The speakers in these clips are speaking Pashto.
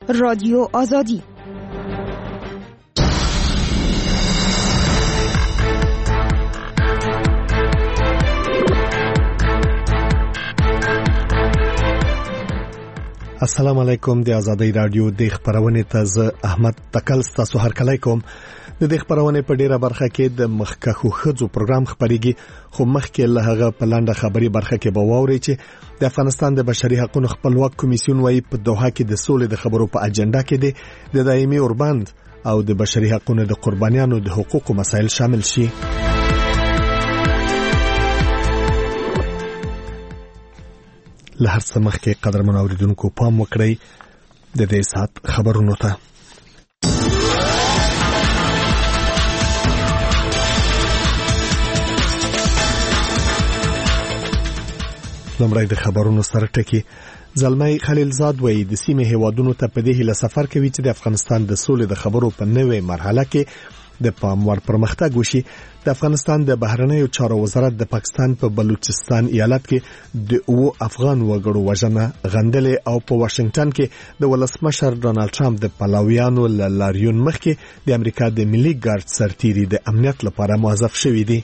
رادیو آزادی. السلام علیکم. د آزادۍ رادیو د خبرونه ته زه احمد تکل تاسو هر کله کوم. د خبرونه په ډیره برخه کې د مخکخو خځو پروګرام خبريږي، خو مخکې له هغه په لاندې خبري برخه کې به واوري چې د افغانستان د بشري حقوقو خپلواک کمیسیون وايي په دوحه کې د سولې د خبرو په اجنډا کې د دایمي اوربند او د بشري حقوقو د قربانیانو د حقوقو مسایل شامل شي. له هر څه مخکې قدرمن اوریدونکو پام وکړئ د دې سات خبرونو ته. لمړی د خبرونو سره ټکی. زلمی خلیلزاد وایي د سیمې هیوادونو ته په دې هیله سفر کوي چې د افغانستان د سولې د خبرو په نوې مرحله کې د پاموړ پرمختګ وشي. د افغانستان د بهرنیو چارو وزارت د پاکستان په بلوچستان ایالت کې د افغان وګړو وژنه غندلې او په واشنگټن کې د ولسمشر ډونالد ټرمپ د پلاویانو لاریون مخکې د امریکا د ملي ګارد سرتیري د امنیت لپاره موظف شوی دی.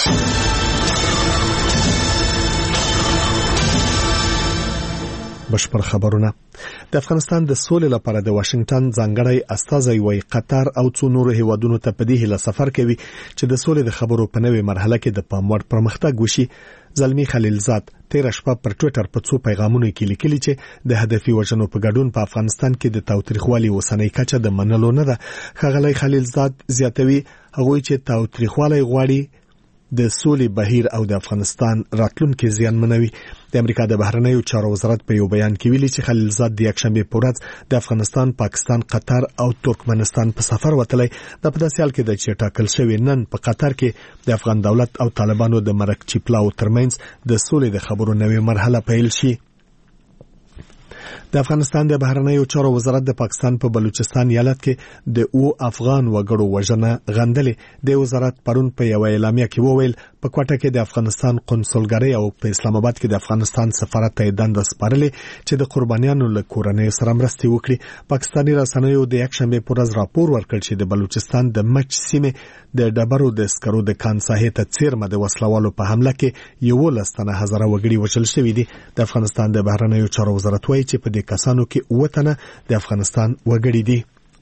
بشپړ خبرونه. د افغانستان د سولې لپاره د واشنگټن ځانګړی استازی وایي قطر او څو نور هیوادونو ته په دې هیله سفر کوي چې د سولې د خبرو په نوې مرحله کې د پاموړ پرمختګ وشي. زلمی خلیلزاد تیر شپه پر ټوئیټر په څو پیغامونو کې لیکلي چې د هدفي وژنو په ګډون په افغانستان کې د تاوتریخوالي وسنۍ کچه د منلو نه ده. ښاغلی خلیلزاد زیاتوي هغوی چې تاوتریخوالي غواړي د سولې بهیر او د افغانستان راتلونکي زیانمنوي. د امریکا د بهرنیو چارو وزارت په یو بیان کې ویلي چې خلیلزاد د یکشنبه په ورځ د افغانستان، پاکستان، قطر او ترکمنستان په سفر وتلی. د په داسې حال کې د چې ټاکل شوی نن په قطر کې د افغان دولت او طالبانو د مرګ چپلاو ترمنځ د سولې د خبرو نوې مرحله پیل شي. د افغانستان د بهرنیو چارو وزارت د پاکستان په بلوچستان ایالت کې د افغان وګړو وژنه غندلې. د وزارت پرون په یو اعلامیه کې وویل په کوټه کې د افغانستان قونسلګرۍ او په اسلام آباد کې د افغانستان سفارت ته دنده سپارلې چې د قربانیانو له کورنۍ سره مرسته وکړي. پاکستاني رسنیو د یکشنبه په ورځ راپور ورکړ چې د بلوچستان د مچ سیمه د ډبرو د سکرو د کان ساحې ته څیرمه د وسلوالو په حمله کې 11,000 وګړي وژل شوي دي. د افغانستان د بهرنیو چارو وزارت وايي چې په دې کسانو کې 9 تنه د افغانستان وګړي دي.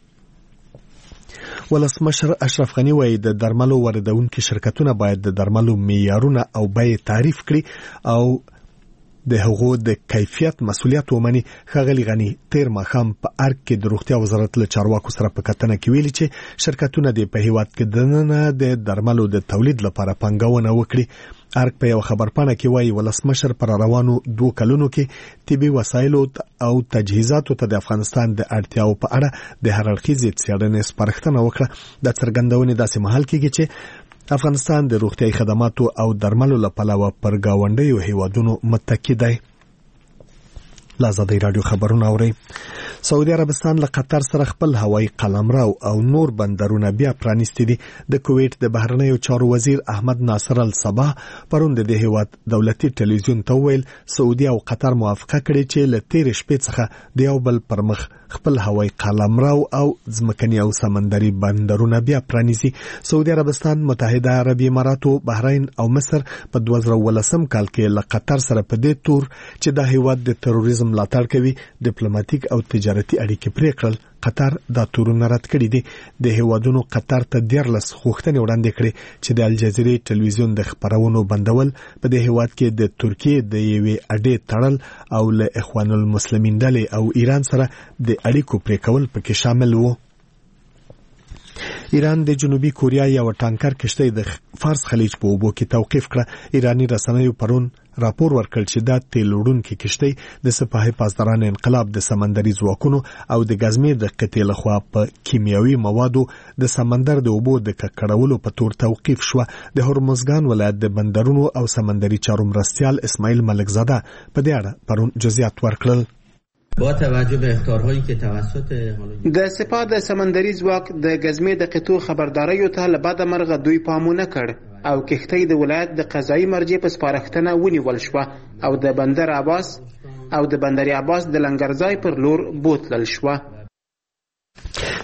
ولسمشر اشرف غنی وایي د درملو واردونکو شرکتونه باید د درملو معیارونه او بیې تعریف کړي او د هغو د کیفیت مسؤلیت ومني. ښاغلی غنی تیر ماښام په ارګ کې د روغتیا وزارت له چارواکو سره په کتنه کې ویلي چې شرکتونه د په هیواد کې د درملو د تولید لپاره پنګونه وکړي. ارګ په یو خبرپاڼه کې وایي ولسمشر پر روانو 2 کلونو کې طبي وسایل او تجهیزاتو ته د افغانستان د اړتیاو په اړه د هر اړخیزې څېړنې سپارښتنه وکړه. د څرګندونې داسې مهال کېږي چې افغانستان د روغتیايي خدماتو او درملو لپاره پر گاونډیو هیوادونو متکی دی. آزادۍ رادیو خبرونه اوري. سعودي عربستان له قطر سره خپل هوایي قلمرو او نور بندرونه بیا پرانیستي دي. د کویت د بهرنیو چارو وزیر احمد ناصر الصباح پرون د هیواد دولتي ټلویزیون ته ویل سعودي او قطر موافقه کړې چې له تیر شپې څخه د یو بل پرمخ خپل هوایي قلمرو او ځمکني او سمندري بندرونه بیا پرانیزي. سعودي عربستان، متحده عربي اماراتو، بحرین او مصر په 2013 کال کې له قطر سره په دې تور چې د هیواد د تروریزم ملاتړ کوي ډیپلوماټیک او تجارتي اړیکې پرې کړل. قطر دا تورونه رد کړي دي. د هیوادونو قطر ته 14 غوښتنې وړاندې کړې چې د الجزیرې ټلویزیون د خبرونو بندول، په دې هیواد کې د ترکیې د یوې اډې تړل او له اخوان المسلمین ډلې او ایران سره د اړیکو پرې کول پکې شامل وو. ایران د جنوبي کوریا یو ټانکر کشته د فارس خلیج په اوبو کې توقیف کړه. ایرانی رسنیو پرون راپور ورکړ چې دا تیل وړونکې کشته د سپاه پاسداران انقلاب د سمندري ځواکونو او د غزمې د قطې لخوا په کیمیاوي موادو د سمندر د اوبو د ککړولو په تور توقیف شو. د هرمزګان ولایت د بندرونو او سمندري چارو مرستیال اسماعیل ملکزاده په دې اړه پرون جزئیات ورکړل. با توجه به اخطارهایی که توسط د سپاه د سمندري ځواک د غزمې د قطو خبرداریو ته له بعد مرغه دوی پامونه کړ او کښتۍ د ولایت د قضایي مرجع په سپارښتنه ونیول شوه او د بندر عباس د لنګرځای پر لور بوتلل شوه.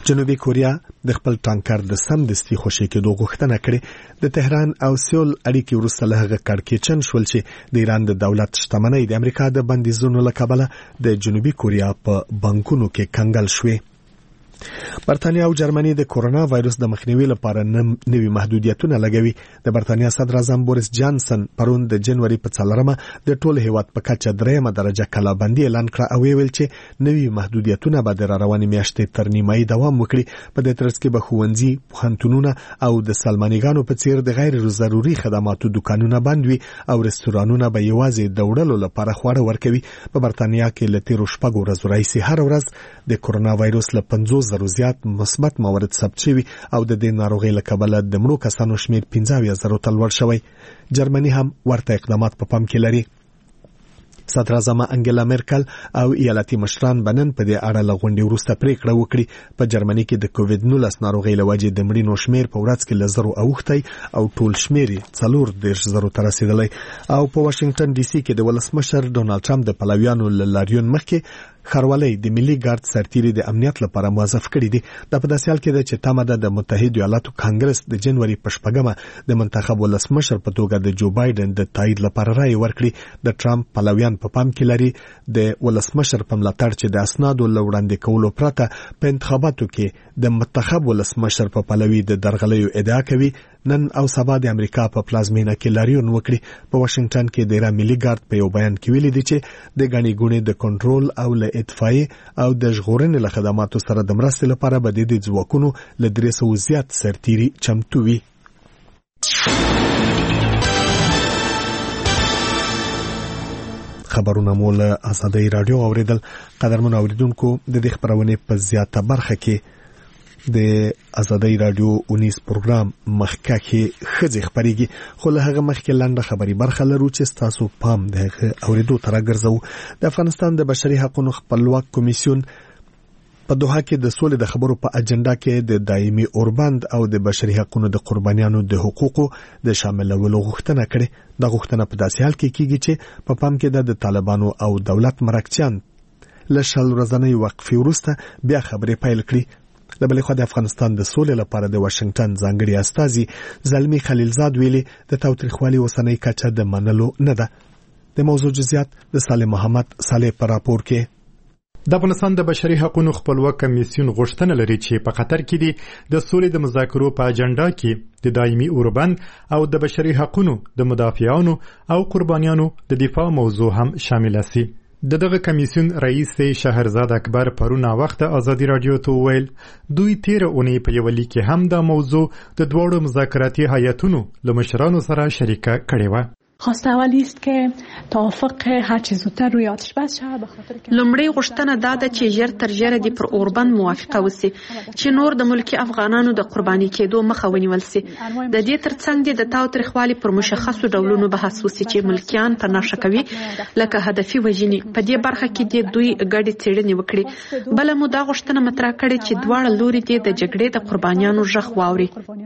جنوبي کوریا د خپل ټانکر د سمدستي خوشي کېدو غوښتنه کړې. د تهران او سیول اړیکې وروسته له هغه کړکېچن شول چې د ایران د دولت شتمنۍ د امریکا د بندیزونو له کبله د جنوبي کوریا په بانکونو کې کنګل شوې. برتانیا او جرمني د کورونا وایروس د مخنیوي لپاره نوي محدودیتونه لګوي. د برتانیا صدر اعظم بوریس جانسن پرون د جنوري په 4 د ټول هیواد په کچه 3 درجه کلابندي اعلان کړ او ویل چې نوي محدودیتونه به د رواني میاشتې تر نیمایي دوام وکړي. په دې ترڅ کې به ښوونځي، پوهنتونونه او د سلمانیګانو په څیر د غیر ضروري خدماتو دکانونه بند وي او رستورانونه به یوازې د وړلو لپاره خواړه ورکوي. په برتانیا کې له تیرو 4 ورځو راهیسې هر ورځ د کورونا وایروس له 50 زیات مثبت موارد ثبت شوي او د دې ناروغۍ له کبله د مړو کسانو شمېر 15,000 ته لوړ شوی. جرمني هم ورته اقدامات په پام کې لري. صدر اعظم انګلا مرکل او ایالتي مشران بنن په دې اړه له غونډې وروسته پریکړه وکړي. په جرمني کې د کووډ-19 ناروغۍ له وجې د مړینو شمېر په ورځ کې له 0 اوښتی او ټول شمېر 40,000 ته رسیدلی. او په واشنگټن ډي سي کې د ولسمشر ډونالد ټرمپ د پلویانو له لاریون مخکې خروالۍ د ملي ګارد سرتیري د امنیت لپاره موظف کړي دي. دا په داسې حال کې ده چې تمه ده د متحده ایالاتو کانګرس د جنوري په 4 د منتخب ولسمشر په توګه د جو بایدن د تایید لپاره رائے ورکړي. د ټرمپ پلویان په پام کې لري د ولسمشر په ملاتړ چې د اسنادو له وړاندې کولو پرته په انتخاباتو کې د منتخب ولسمشر په پلوي د درغلیو ادعا کوي. نن او سبا د امریکا په پلازمینه کې لاریون وکړي. په واشنگټن کې د ایران ملي ګارد په یو بیان کې ویلي دي چې د غني ګونې د کنټرول او له اطفائي او د ژغورنې له خدماتو سره د مرستې لپاره به د دې ځواکونو له 300 زیات سرتیري چمتو وي. خبرونه مو له آزادۍ رادیو اوریدل. قدرمن اوریدونکو د دې خبرونه په زیاته برخه کې د آزادۍ رادیو 19 پروګرام مخکې خځې خبريږي. خو له هغه مخکې لنډه خبري برخه لرو چې تاسو پام د اوریدو تر راګرځو. د افغانستان د بشري حقوقو خپلواک کمیسیون په دوحه کې د سولې د خبرو په اجنډا کې د دایمي اوربند او د بشري حقوقو د قربانیانو د حقوقو د شاملولو غوښتنه کړې. د غوښتنه په داسې حال کې کیږي چې په پام کې د طالبانو او دولت مرکچیان له شل ورځنۍ وقفې وروسته بیا خبرې پیل کړې. د بلې خوا د افغانستان د سولې لپاره د واشنگټن ځانګړي استازي زلمی خلیلزاد ویلي د تاوتریخوالي اوسنۍ کچه د منلو نه ده. د موضوع جزئیات د صالح محمد صالح پر راپور کې. د افغانستان د بشري حقوقو خپلواک کمیسیون غوښتنه لري چې په قطر کې د سولې د مذاکرو په اجنډا کې د دایمي اوربند او د بشري حقوقو د مدافعانو او قربانیانو د دفاع موضوع هم شامل شي. دغه کمیسیون رئیس شهرزاد اکبر پرون وخت آزادی رادیو ته ویل دوی 13 اونۍ په یو لیک کې هم د موضوع د دوړو مذاکراتي هیئتونو له مشرانو سره شریکه کړې و. خواسته اولی است که توافق هر چه زودتر روی آتش بس شود به خاطر که لومړی غوښتنه دا ده چې ژر تر ژره د پر اوربند موافقه وسی چې نور د ملکی افغانانو د قرباني کېدو مخه ونیول سي. د دې ترڅنګ د تاوتریخوالي پر مشخصو ډولونو بحث وسی چې ملکیان په نشه کوي لکه هدفي وژنې. په دې برخه کې د دوی ګډې څېړنې وکړي. بل مو دا غوښتنه مطرح کړې چې دواړه لوري د جګړې د قربانیانو ژغ واوري.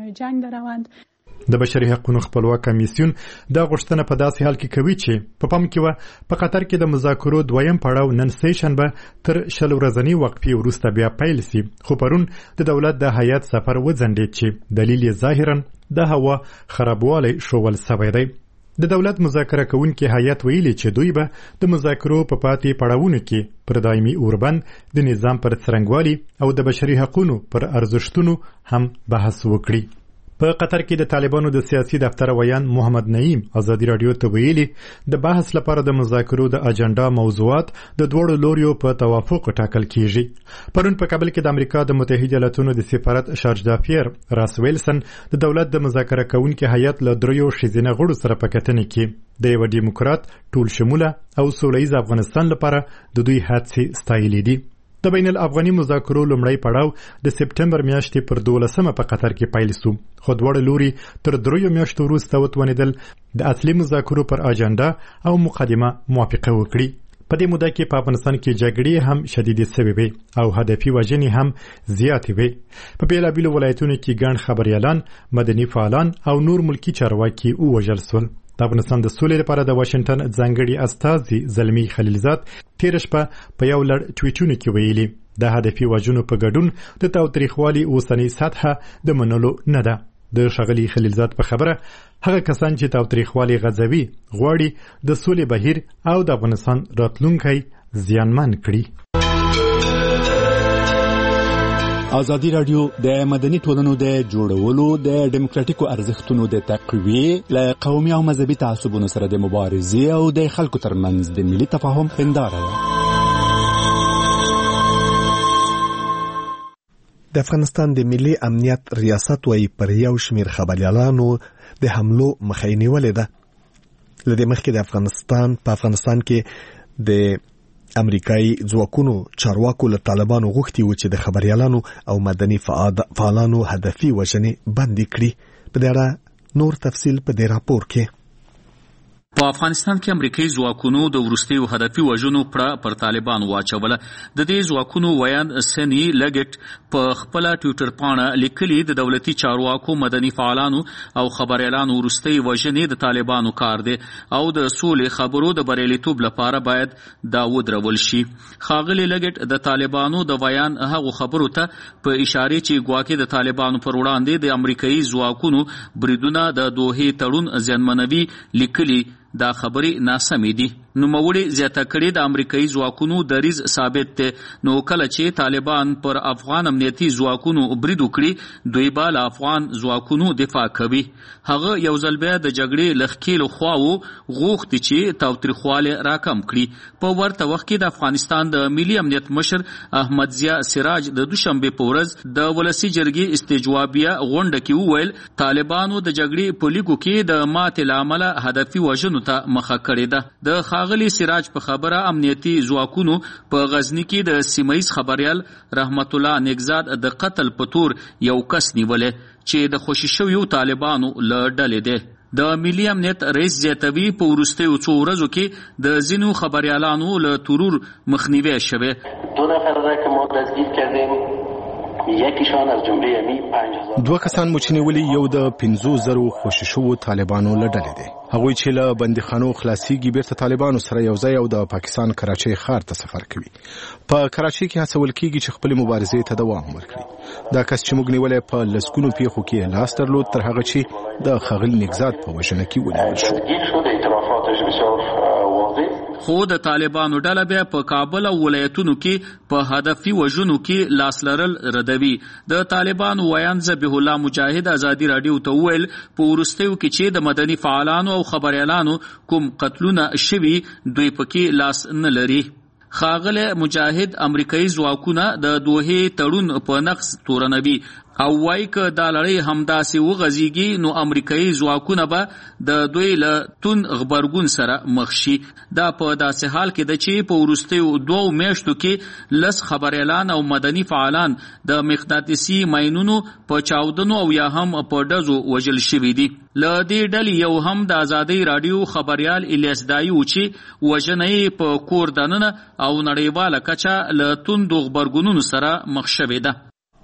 د بشري حقوقو خپلواک کمیسیون دا غوښتنه په داسې حال کې کوي چې په پام کې و په قطر کې د مذاکرو دویم پړاو نن سه شنبه تر شل ورځنی وقفې وروسته بیا پیل شي. خو پرون د دولت د هیئت سفر وځنډید چې دلیل یې ظاهرا د هوا خرابوالی شوول سوی دی. د دولت مذاکره کوونکي هیئت ویلي چې دوی به د مذاکرو په پاتې پړاوونو کې پر دایمي اوربند د نظام پر څرنګوالي او د بشري حقوقو پر ارزښتونو هم بحث وکړي. په قطر کې د طالبانو د سیاسي دفتر ویان محمد نعیم آزادی رادیو ته ویلي د بحث لپاره د مذاکرو د اجنډا موضوعات د دوړو لوریو په توافق ټاکل کیږي. پرون په کابل کې د امریکا د متحده ایالاتونو د سفارت شارج دافیر راس ویلسن د دولت د مذاکره کوونکي هیئت له دریو ښځینه غړو سره په کتنه کې د یو ډیموکرات ټول شموله او سولیز افغانستان لپاره د دوی هڅې ستایلې دي. د بین الافغاني مذاکرو لومړی پړاو د سپټمبر میاشتې پر 12 په قطر کې پیل شو. خو دواړه لوري تر 3 میاشتو وروسته وتوانېدل د اصلي مذاکرو پر اجنډا او مقدمه موافقه وکړي. په دې موده کې په افغانستان کې جګړې هم شدیدې شوې وې او هدفي وژنې هم زیاتې وې. په بیلابیلو ولایتونو کې ګڼ خبریالان، مدني فعالان او نور ملکی چارواکي ووژل شول. د افغانستان د سولې لپاره د واشنگټن ځانګړي استازي زلمی خلیلزاد تیر شپه په یو لړ ټویټونو کې ویلي د هدفي وژنو په ګډون د تاوتریخوالي اوسنۍ سطحه د منلو نه ده. د ښاغلي خلیلزاد په خبره هغه کسان چې تاوتریخوالي غځوي غواړي د سولې بهیر او د افغانستان راتلونکی زیانمن کړي. ازادي راډیو د مدني ټولنو د جوړولو د ډیموکراټیکو ارزښتونو د تقویې له قومي او مذهبي تعصبونو سره د مبارزې او د خلکو ترمنځ د ملي تفاهم هنداره ده. د افغانستان د ملي امنیت ریاست وايي پر یو شمیر خبريالانو د حملو مخه نیولې ده. لدې مخکې د افغانستان کې د امریکایي ځواکونو چارواکو له طالبانو غوښتي و چې د خبريالانو او مدني فعالانو هدفي وژنې بندي کړي. په دې اړه نور تفصیل په دې راپور کې. په افغانستان کې امریکایي ځواکونو د وروستیو هدفي وژنو پر طالبانو واچوله. د دې ځواکونو ویان سنی لګټ په خپل ټویټر پاڼه لیکلي د دولتي چارواکو مدني فعالانو او خبريالانو وروستي وژنې د طالبانو کار دی او د سولې خبرو د بریالیتوب لپاره باید دا ودرول شي. ښاغلي لګټ د طالبانو د ویان هغو خبرو ته په اشاره چې ګواکې د طالبانو پر وړاندې د امریکایي ځواکونو بریدونه د دوحې تړون زیانمنوي لیکلي دا خبري ناسمې دي. نوموړي زیاته کړې د امریکایي ځواکونو دریځ ثابت دی. نو کله چې طالبان پر افغان امنیتي ځواکونو برید وکړي دوی به له افغان ځواکونو دفاع کوي. هغه یو ځل بیا د جګړې له ښکېلو خواوو غوښتي چې تاوتریخوالی راکم کړي. په ورته وخت کې د افغانستان د ملي امنیت مشر احمد ضیا سراج د دوشنبې په ورځ د ولسي جرګې استجوابیه غونډه کې وویل طالبانو د جګړې په لیګو کې د ماتې له امله هدفي وژنو ته مخه کړې ده. د ښاغلي سراج په خبره امنیتي ځواکونو په غزني کې د سیمه‌یز خبريال رحمت الله نیکزاد د قتل په تور یو کس نیولې چې د خوشي شویو طالبانو له ډلې دی. د ملي امنیت رئیس زیاتوي په وروستیو څو ورځو کې د ځینو خبريالانو له ترور مخنیوي شوی. 2 نفر را که ما دستگیر کردیم یکیشان از جمله امی 5000 دوه کسان مو چې نیولي یو د 50,000 خوشي شوو طالبانو له ډلې دی. هغوی چې له بندیخانو خلاصيږي بیرته طالبانو سره یو ځای او د پاکستان کراچۍ ښار ته سفر کوي. په کراچۍ کې هڅول کیږي چې خپل مبارزې ته دوام ورکړي. دا کس چې موږ نیولې په لسګونو پیښو کې لاس درلود تر هغه چې د ښاغلي نیکزاد په وژنه کې ونیول شو. خو د طالبانو ډله بیا په کابل او ولایتونو کې په هدفي وژنو کې لاس لرل ردوي. د طالبانو ویان ذبیح الله مجاهد ازادي راډیو ته وویل په وروستیو کې چې د مدني فعالانو او خبريالانو کوم قتلونه شوي دوی پکې لاس نه لري. ښاغلی مجاهد امریکایي ځواکونه د دوحې تړون په نقض تورنوي او وایي که دا لړۍ همداسې وغځېږي نو امریکایي ځواکونه به د دوی له توند غبرګون سره مخ شي. دا په داسې حال کې ده چې په وروستیو 2 میاشتو کې 10 خبريالان او مدني فعالان د مقناطیسي ماینونو په چاودنو او یا هم په ډزو وژل شوي دي. له دې ډلې یو هم د ازادۍ راډیو خبريال الیاس دایي و چې وژنه یې په کور دننه او نړیواله کچه له توندو غبرګونونو سره مخ شوې ده.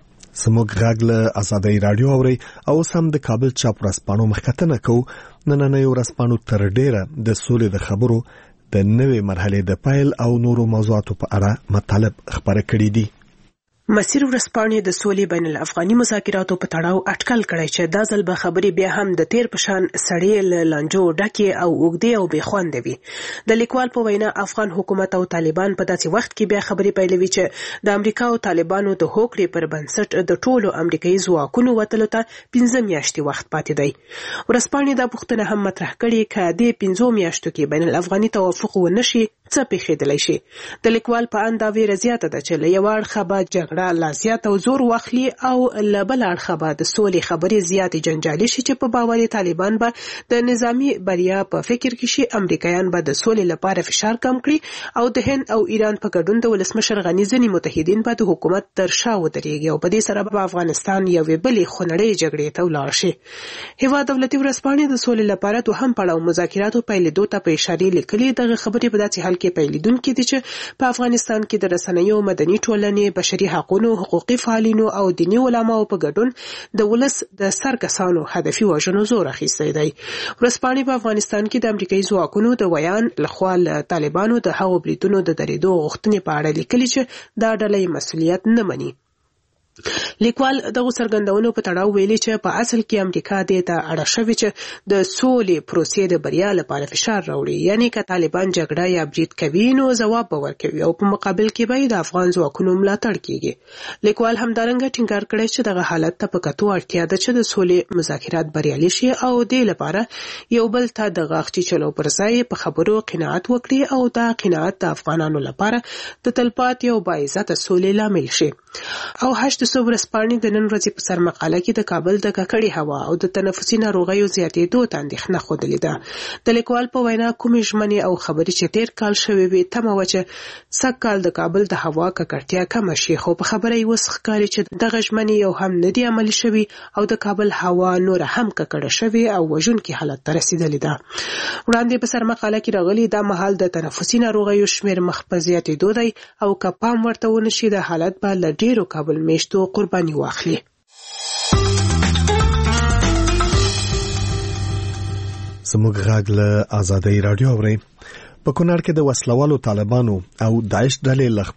سموږ غږ له ازادۍ راډیو اوري او سم د کابل چاپ ورځپاڼو مخکتنه کوو. نننۍ ورځپاڼو تر ډیره د سولې د خبرو د نوې مرحلې د پایل او نورو موضوعاتو په اړه مطالب خبره کړي دي. مسیر ورځپاڼې د سولې بین الافغاني مذاکراتو په تړاو اټکل کړی چې دا ځل به خبرې بیا هم د تیر په شان سړې له لانجو ډکې او اوږدې او بې خوندې وي. د لیکوال په وینا افغان حکومت او طالبان په داسې وخت کې بیا خبرې پیلوي چې د امریکا او طالبانو د هوکړې پر بنسټ د ټولو امریکایي ځواکونو وتلو ته 15 میاشتې وخت پاتې دی. ورځپاڼې دا پوښتنه هم مطرح کړې که د 15 میاشتو کې بین الافغاني توافق ونه شي څه پیښیدلی شي. د لیکوال په اند دا ویره زیاته ده چې له یو اړخه به جګړه لا زیات او زور واخلي او له بل اړخه به د سولې خبرې زیاتې جنجالي شي چې په باور طالبان به د نظامی بریا په فکر کې شي. امریکایان به د سولې لپاره فشار کم کړي او د هند او ایران په ګډون د ولسمشر غني ځینې متحدین به د حکومت تر شا ودرېږي او په دې سره به افغانستان یوې بلې خونړۍ جګړې ته ولاړ شي. هیواد دولتي ورځپاڼې د سولې لپاره دوهم پړاو مذاکراتو پیلېدو ته په اشاره لیکلي. دغه خبرې په داسې حال کې پیلیدونکي دي چې په افغانستان کې د رسنیو، مدني ټولنې، بشري حقوقو، حقوقي فعالینو او دیني علماو په ګډون د ولس د سرکسانو هدفي وژنو زور اخیستی دی. ورځپاڼې په افغانستان کې د امریکایي ځواکونو د ویان لخوا له طالبانو د هغو بریدونو د درېدو غوښتنې په اړه لیکلي چې دا ډله مسؤلیت نه مني. لیکوال دغه څرګندونو په تړاو ویلي چې په اصل کې امریکا دې ته اړه شوې چې د سولې پروسې د بریا لپاره فشار راوړي، یعنی که طالبان جګړه یا برید کوي نو ځواب به ورکوي او په مقابل کې به د افغان ځواکونو ملاتړ کیږي. لیکوال همدارنګه ټینګار کړی چې دغه حالت ته په کتو اړتیا ده چې د سولې مذاکرات بریالي شي او دې لپاره یو بل ته د غاښ چلو پر ځای په خبرو قناعت وکړي او دا قناعت د افغانانو لپاره د تلپاتې او باعزته سولې لامل شي. او د صبح ورځپاڼې د نن ورځې په سر مقاله کې د کابل د ککړې هوا او د تنفسي ناروغیو زیاتېدو ته اندېښنه ښودلې ده. د لیکوال په وینا کومې ژمنې او خبرې چې تېر کال شوې وې تمه وه چې سږ کال د کابل د هوا ککړتیا کمه شي، خو په خبره یې اوس ښکاري چې دغه ژمنې یو هم نه دي عملي شوي او د کابل هوا نوره هم ککړه شوې او وژونکي حالت ته رسېدلې ده. وړاندې په سر مقاله کې راغلي دا مهال د تنفسي ناروغیو شمېر مخ په زیاتېدو دی او که پام ورته ونه شي د حالت به له ډېرو کابل میشتو قرباني واخلي. زموږ غږ له آزادۍ رادیو اورئ. په کونړ کې د وسلوالو طالبانو او داعش ډلې له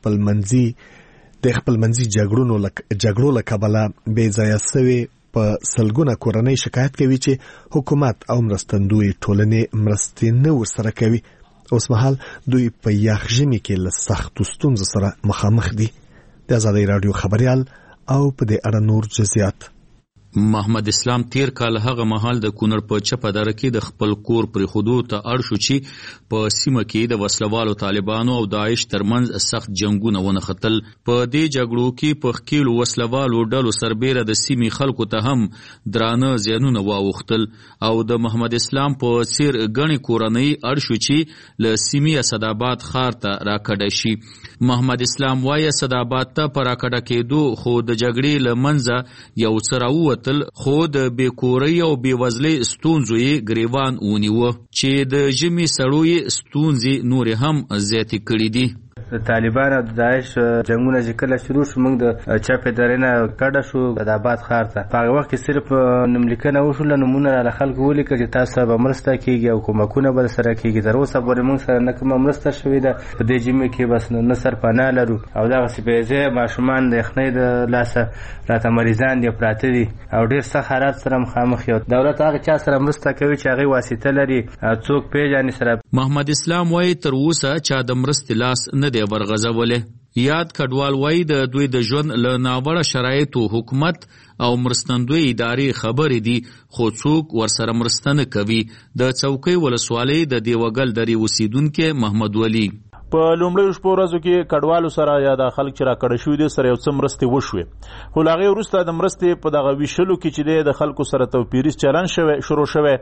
خپلمنځي جګړو له کبله بې ځایه سوي په سلګونه کورنۍ شکایت کوي چې حکومت او مرستندوی ټولنې مرستې نه ورسره کوي. اوس مهال دوی په یخ ژمي کې له سختو ستونزو سره مخامخ دي. د آزادۍ رادیو خبريال او په دې اړه نور جزئیات. محمد اسلام تیر کال هغه مهال د کونړ په چپه دره کې د خپل کور پر خودو ته اړ شو چې په سیمه کې د وسلوالو طالبانو او داعش ترمنځ سخت جنگونه ونښتل. په دې جګړو کې په خکیلو وسلوالو ډلو سربېره د سیمې خلکو ته هم درانه زیانونه واوښتل او د محمد اسلام په څیر ګڼې کورنۍ اړ شو چې له سیمې اسداباد ښار ته راکډه شي. محمد اسلام وایي اسداباد ته په راکډه کېدو خو د جګړې له منځه یو څه راووت، خو د بیکورۍ او بیوزلۍ ستونزو یې ګریوان ونیوه چې د ژمي سړو یې ستونزې نورې هم زیاتې کړې دي. د طالبان او داعش جنگونه چې کله شروع شو موږ د چپې درې نه کډه شو د آباد ښار ته. په هغه وخت کې صرف نوملیکنه وشوله، نومونه له خلکو ولیکل چې تاسو به مرسته کیږي او کومکونه به سره کیږي. تر اوسه پورې موږ سره نه کومه مرسته شوې ده. په دې ژمي کې بس نه سرپناه لرو او دغسې بې ځایه ماشومان د یخنۍ د لاسه راته مریضان دي پراته دي او ډېر سخت حالات سره مخامخ یو. دولت هغه چا سره مرسته کوي چې هغې واسطه لري، څوک پیژني سره. محمد اسلام وایي تر اوسه چا د مرستې لاس نه دی ورغځولی. یاد کډوال وایي د دوی د ژوند له ناوړه شرایطو حکومت او مرستندوی ادارې خبرې دي خو څوک ورسره مرسته نه کوي. د څوکۍ ولسوالۍ د دیوګل درې اوسیدونکی محمد ولی په لومړیو شپو ورځو کې کډوالو سره یا د خلک چې راکړه شوي دي سره یو څه مرستې وشوې، خو له هغې وروسته د مرستې په دغه ویشلو کې چې دی د خلکو سره توپیریز چلن شروع شوی.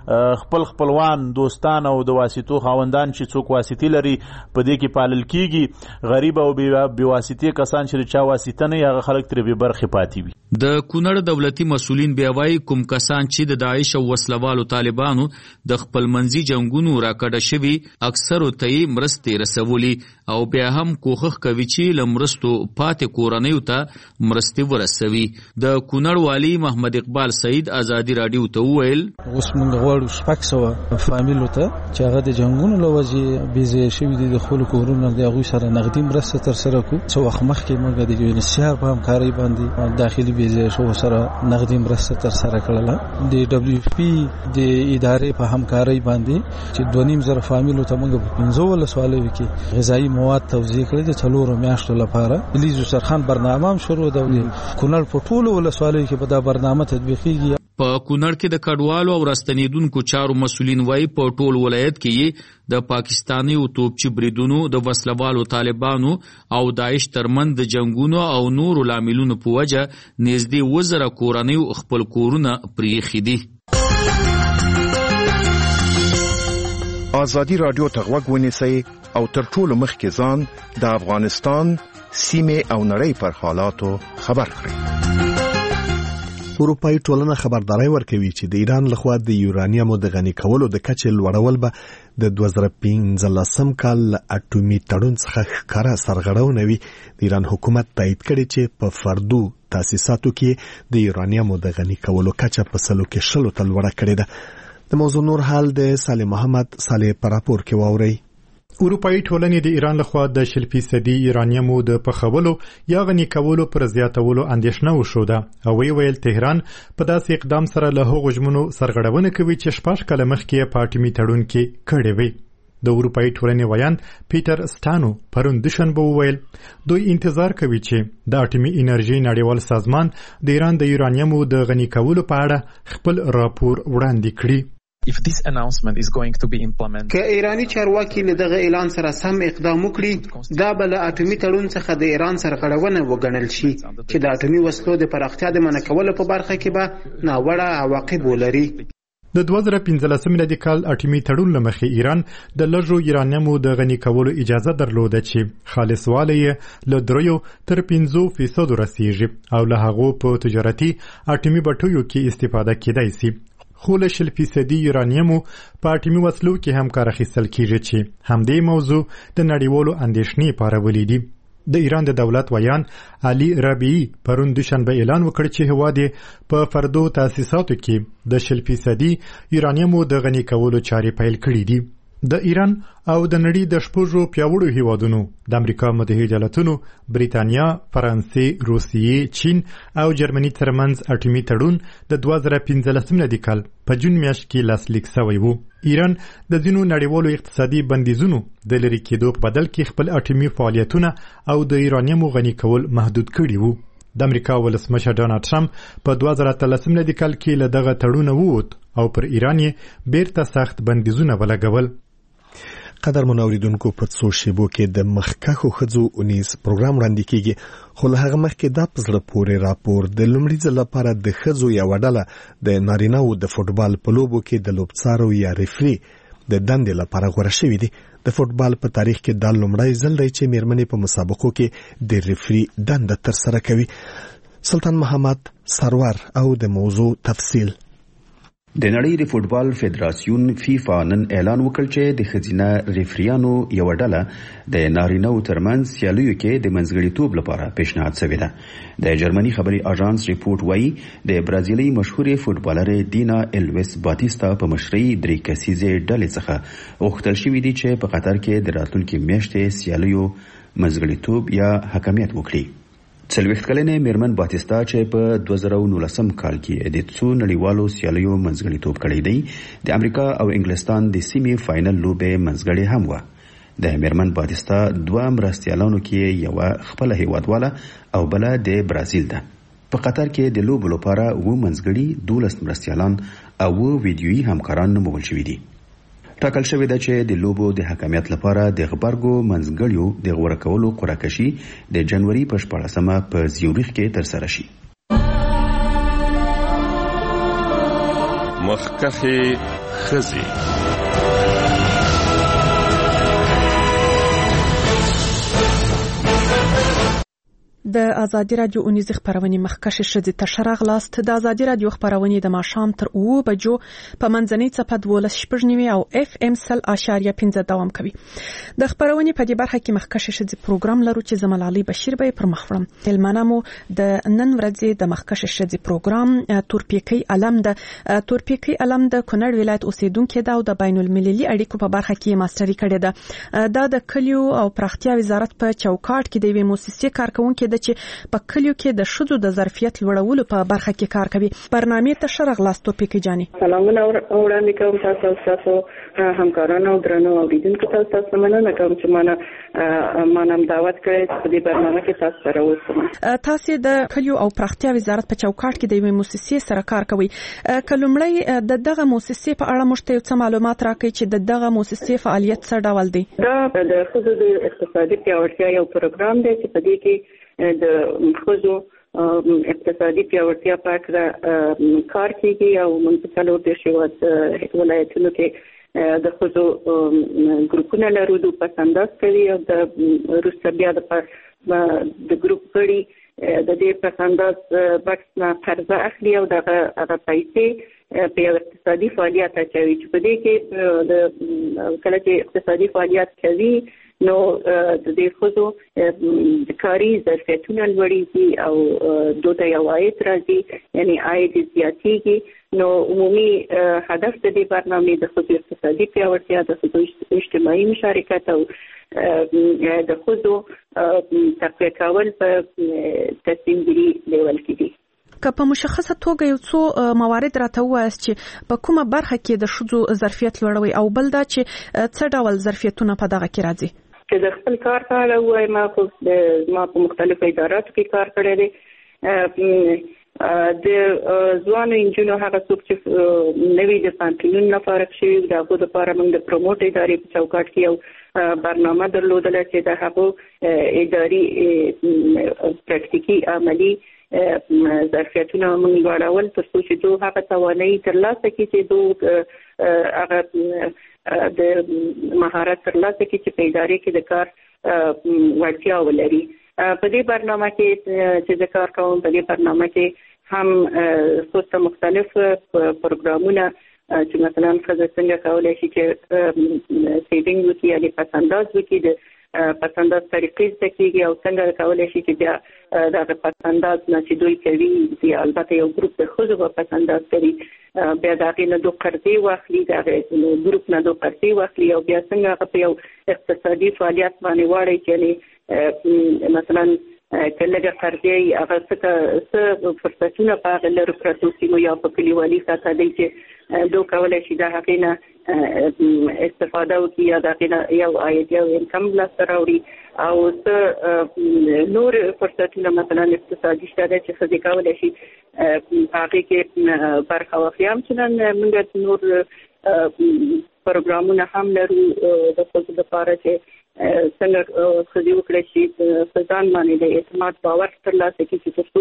خپلوان، دوستان او د واسطو خاوندان چې څوک واسطې لري په دې کې پالل کیږي. غریب او بې واسطې کسان چې چا واسطه نه هغه خلک ترې بې برخې پاتې وي. د کونړ دولتي مسؤلین بیا وایي کوم کسان چې د داعش او وسلوالو طالبانو د خپلمنځي جنګونو راکډه شوي اکثرو ته یې مرستې رسولي او بیا هم کوښښ کوي چې له مرستو پاتې کورنیو ته مرستې ورسوي. د کونړ والي محمد اقبال سعید آزادي راډیو ته وویل اوس موږ غواړو شپږ سوه فامیلو ته چې هغه د جنګونو له وجې بېځایه شوي دي د خپلو کورونو د هغوی سره نغدي مرسته ترسره کړو. څه وخت مخکې موږ د UNHCR په همکارۍ باندې داخلي بېځایه شوو سره نغدي مرسته ترسره کړله. د WFP د ادارې په همکارۍ باندې چې 2.5 فامیلو ته موږ په 15 ولسوالیو کې غذایي مواد توزیع کړي د 4 میاشتو لپاره. لیزو سرخان برنامه هم شروع ده. کونړ په ټولو ولسوالیو کې به دا برنامه تطبیقیږي. په کونړ کې د کډوالو او راستنیدونکو چارو مسؤلین وایي په ټول ولایت کې د پاکستاني او توپچي بریدونو د وسلوالو طالبانو او داعش ترمن د جنگونو او نورو لاملونو په وجه نږدې 1000 کورنۍ خپل کورونه پریښي دي. آزادي رادیو ته غوږ ونیسئ او تر ټولو مخکې ځان د افغانستان سیمې او نړۍ پر حالاتو خبر کړئ. اروپאי ټولنه خبرداري ورکوي چې د ایران لخوا د یورانیمو د غني کولو د کچې لوړول به د 2015 کال اټومي تړون څخه ښکاره سرغړونه وي. د ایران حکومت تایید کړي چې په فردو تاسیساتو کې د یورانیمو د غني کولو کچه په 100 تل لوړه کړې ده. د موضوع نور حال د صالح محمد صالح پر راپور کې واوري. اروپאי ټولنې د ایران لخوا د 100% یورانیمو د پخولو یا غني کولو پر زیاتولو اندېښنه وشوده او ویل تهران په داسې اقدام سره له هغو ژمنو سرغړونه کوي چې 6 کاله مخکې په اټومي تړون کې کړې وي. د اروپאי ټولنې ویاند پیټر سټانو پرون دوشنبه وویل دوی انتظار کوي چې د اټومي انرژي نړیوال سازمان د ایران د یورانیمو د غني کولو په اړه خپل راپور وړاندې کړي. If this announcement is going to be implemented, که ایرانی چارواکي له دغه اعلان سره سم اقدام وکړي دا به له اټومي تړون څخه د ایران سرغړونه وګڼل شي چې د اټومي وسلو د پراختیا د منع کولو په برخه کې به ناوړه عواقب ولري. د 2015 میلادي کال اټومي تړون لمخې ایران د لږو یورانیمو د غني کولو اجازه درلوده چې خالص والی له 3 تر 5% رسیږي او له هغو په تجارتي اټومي بټیو کې استفاده کېدای شي. خو له 100% یورانیمو په اټومي وسلو کې هم کار اخیستل کیږي چې همدې موضوع د نړیوالو اندېښنې پارولې دي. د ایران د دولت ویان علي ربیعي پرون دوشنبه اعلان وکړ چې هواد په فردو تاسیساتو کې د 100% یورانیمو د غني کولو چارې پیل کړې دي. د ایران او د نړۍ د شپږو پیاوړو هیوادونو د امریکا متحده ایالاتونو، بریتانیا، فرانسې، روسیې، چین او جرمني ترمنځ اټومي تړون د 2015 میلادي کال په جون میاشت کې لاسلیک شوی و. ایران د ځینو نړیوالو اقتصادي بندیزونو د لرې کېدو په بدل کې خپل اټومي فعالیتونه او د یورانیمو غني کول محدود کړي وو. د امریکا ولسمشر ډونالد ټرمپ په 2013 میلادي کال کې له دغه تړون ووت او پر ایران یې بیرته سخت بندیزونه ولګول. قدر منوریدونکو په څو شیبو کې د مخکښو ښځو اونیز پروګرام وړاندې کیږي، خو له هغه مخکې دا په زړه پورې راپور د لومړي ځل لپاره د ښځو یوه ډله د نارینه‌و د فوټبال په لوبو کې د لوبڅارو یا ریفري د دندې لپاره غوره شوي دي. د فوټبال په تاریخ کې دا لومړی ځل دی چې میرمنې په مسابقو کې د ریفري دنده ترسره کوي. سلطان محمد سرور او د موضوع تفصیل. د نړۍ د فوټبال فدراسیون فیفا نن اعلان وکړ چې د ښځینه ریفریانو یو ډله د نارینه‌و ترمنځ سیالیو کې د منځګړیتوب لپاره پیشنهاد شوی ده. د جرمني خبري اژانس ریپورت وایي د برازیلي مشهورې فوټبالر دینا الویس باتیستا په مشرۍ 3 کسیزه ډلې څخه غوښتل شوی دی چې په قطر کې د راتلونکي میاشتې سیالیو منځګړیتوب یا حکمیت وکړي. 40 کلنې میرمن باتیستا چې په 2019 کال کې د څو نړیوالو سیالیو منځګړیتوب کړی دی، د امریکا او انګلستان د سیمې فائنل لوبې منځګړې هم و. د میرمن باتیستا 2 مرستیالانو کې یو خپل هیوادواله او بل د برازیل ده. په قطر کې د لوبو لپاره و منځګړي 12 مرستیالان او ویډیويي همکاران نومول شوي دي. ټاکل شوی ده چې د لوبو د حکمیت لپاره د غبرګو منځګړیو د غوړه کولو قرعه کشي د جنوري په 14مه په زیورخ کې ترسره شي. مخکښې ښځې. د ازادي رادیو اونیز خبرونه مخکښ شدي تشرغ لاست د ازادي رادیو خبرونه د ماشام تر 2 بجو په منځنۍ صفه 12:09 او اف ام 0.5 دوام کوي. د خبرونه په دې برخه کې مخکښ شدي پروګرام لرو چې زمال علي بشیر به پر مخورم. تلمنامو د نن ورځې د مخکښ شدي پروګرام تورپیکی علم د کونړ ولایت اوسیدونکو د بین المللي اړیکو په برخه کې ماستری کړی ده. دا د کلیو او پراختیا وزارت په چوکاټ کې د وی موسسې کارکونکو چې په کلیو کې د شذو د ظرفیت لوړولو په برخه کې کار کوي. برنامه تشرغ لاستو پکې جاني سلامونه وړاندې کوم تاسو همکارانو او درنو اوریدونکو تاسو مننه کوم چې مانم دعوت کړی په دې برنامه کې تاسو سره اوسم. تاسو د کلیو او پراختیا وزارت په چوکاټ کې د یوې مؤسسې سره کار کوي. کلمړی دغه مؤسسې په اړه مشته څه معلومات راکړي چې دغه مؤسسې فعالیت څه ډول دی؟ دا د خصوصي د اقتصادي پیاوړتیا یو پروګرام دی چې په دې کې د خصوصي اقتصادي پیاوړتیا په اړه کار کوي او منځکلو د شوات ولایتونو کې د خصوصي ګروپونه لرو د پسنداز کوي او د روسیا بیا د ګروپ غړي د دې پسنداز بکس نه قرضه اخلي او دغه پیسې په یو اقتصادي فعالیت اچوي چې په دې کې کله چې اقتصادي فعالیت کوي نو د دې خزو د کاري ظرفیتونه لوړېږي او دوی ته یو عاید راځي یعنی عاید زیاتېږي. نو عمومي هدف د دې برنامې د خزو اقتصادي پیاوړتیا، د خزو اجتماعي مشارکت او د خزو تقویه کول په تصمیم ګیري لیول کې دي. که په مشخصه توګه یو څو موارد راته ووایاست چې په کومه برخه کې د ښځو ظرفیت لوړوي او بل دا چې څه ډول ظرفیتونه په دغه کې راځي؟ چې د خپل کار په اړه ووایم، ما په مختلفو اداراتو کې کار کړی دی. د ځوانو انجونو هغه څوک چې نوي د پانتونونو نه فارغ شوي د هغو دپاره موږ د پروموټ ادارې په چوکاټ کې یو برنامه درلودله چې د هغو اداري پراکتیکي عملي ظرفیتونه موږ لوړول تر څو چې دوی هغه توانایي ترلاسه کړي چې دوی هغه د مهارت ترلاسه کړي چې په ادارې کې د کار وړتیا ولري. په دې برنامه کې چې زه کار کوم، په دې برنامه کې هم څو مختلف پروګرامونه چې مثلا ښځه څنګه کولی شي چې سیوینګ وکړي، یعنې پسنداز وکړي، د پسنداز طریقې زده کېږي او څنګه کولی شي چې بیا دغه پسنداز نه چې دوی کوي، البته یو ګروپ د ښځو به پسنداز کوي، بیا د هغې نه دوی قرضې واخلي، د هغې ګروپ نه دوی قرضې واخلي او بیا څنګه هغه په یو اقتصادي فعالیت باندې واړوي چې مثلا که لږه قرضې هغه څه فرصتونه په هغه لرو پرتو سیمو یا په کلیوالي سطحه دی چې دوی کولی شي د هغې نه استفاده وکړي یا د هغې نه یو عاید یا انکم لاسته راوړي او څه نور فرصتونه مثلا اقتصادي شته دی چې ښځې کولی شي په هغې کې برخه واخلي. همچنان موږ نور پروګرامونه هم لرو د ښځو لپاره چې څنګه ښځې وکړی شي په ځان باندې د اعتماد باور ترلاسه کړي چې تر څو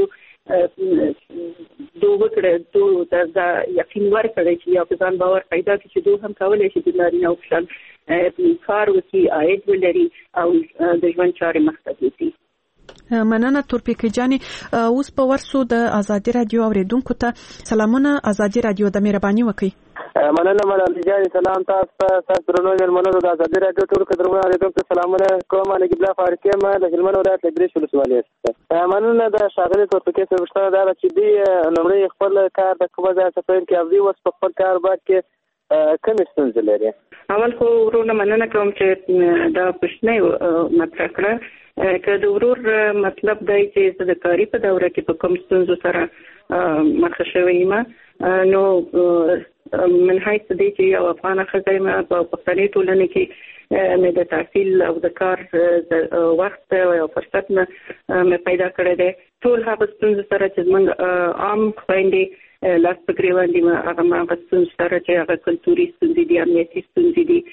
دوی دا یقین ورکړی چې یا په ځان باور پیدا کړي چې دوی هم کولی شي د نارینه‌و په شان کار وکړي، عاید ولري او د ژوند چارې مخته بوځي. مننه تورپیکۍ جانې. اوس په ورسو د ازادي راډیو اوریدونکو ته سلامونه. ازادي راډیو د مهرباني وکړئ. مننه ملالۍ جانې. سلام تاسو درنو مېلمنو د ازادي راډیو ټولو قدرمنو اوریدونکو ته سلامونه کوم. انا نجیب الله فاروقي یم د هلمند ولایت له ګرېش ولسوالۍ څخه. مننه د ښاغلي تورپیکۍ صاحب پوښتنه دا ده چې دوی لومړی خپل کار د کومه ځایه څخه پیل کړي او دوی اوس په خپل کاروبار کې کومې ستونزې لري؟ اول خو ورونه مننه کوم چې دا پوښتنه مطرح کړه. که د ورور مطلب دی چې زه د کاري په دوره کې په کوم ستونزو سره مخه شوې یم، نو من حیث دی چې یو افغانه ښځه یم په پښتني ټولنې کې مې د تحصیل او د کار وخت او فرصت نه مې پیدا کړی دی. ټول هغه ستونزو سره چې زموږ عام خویندې لاس په ګرېوان دي، هغه ستونزو سره چې هغه کلتوري ستونزې دي، امنیتي ستونزې دي،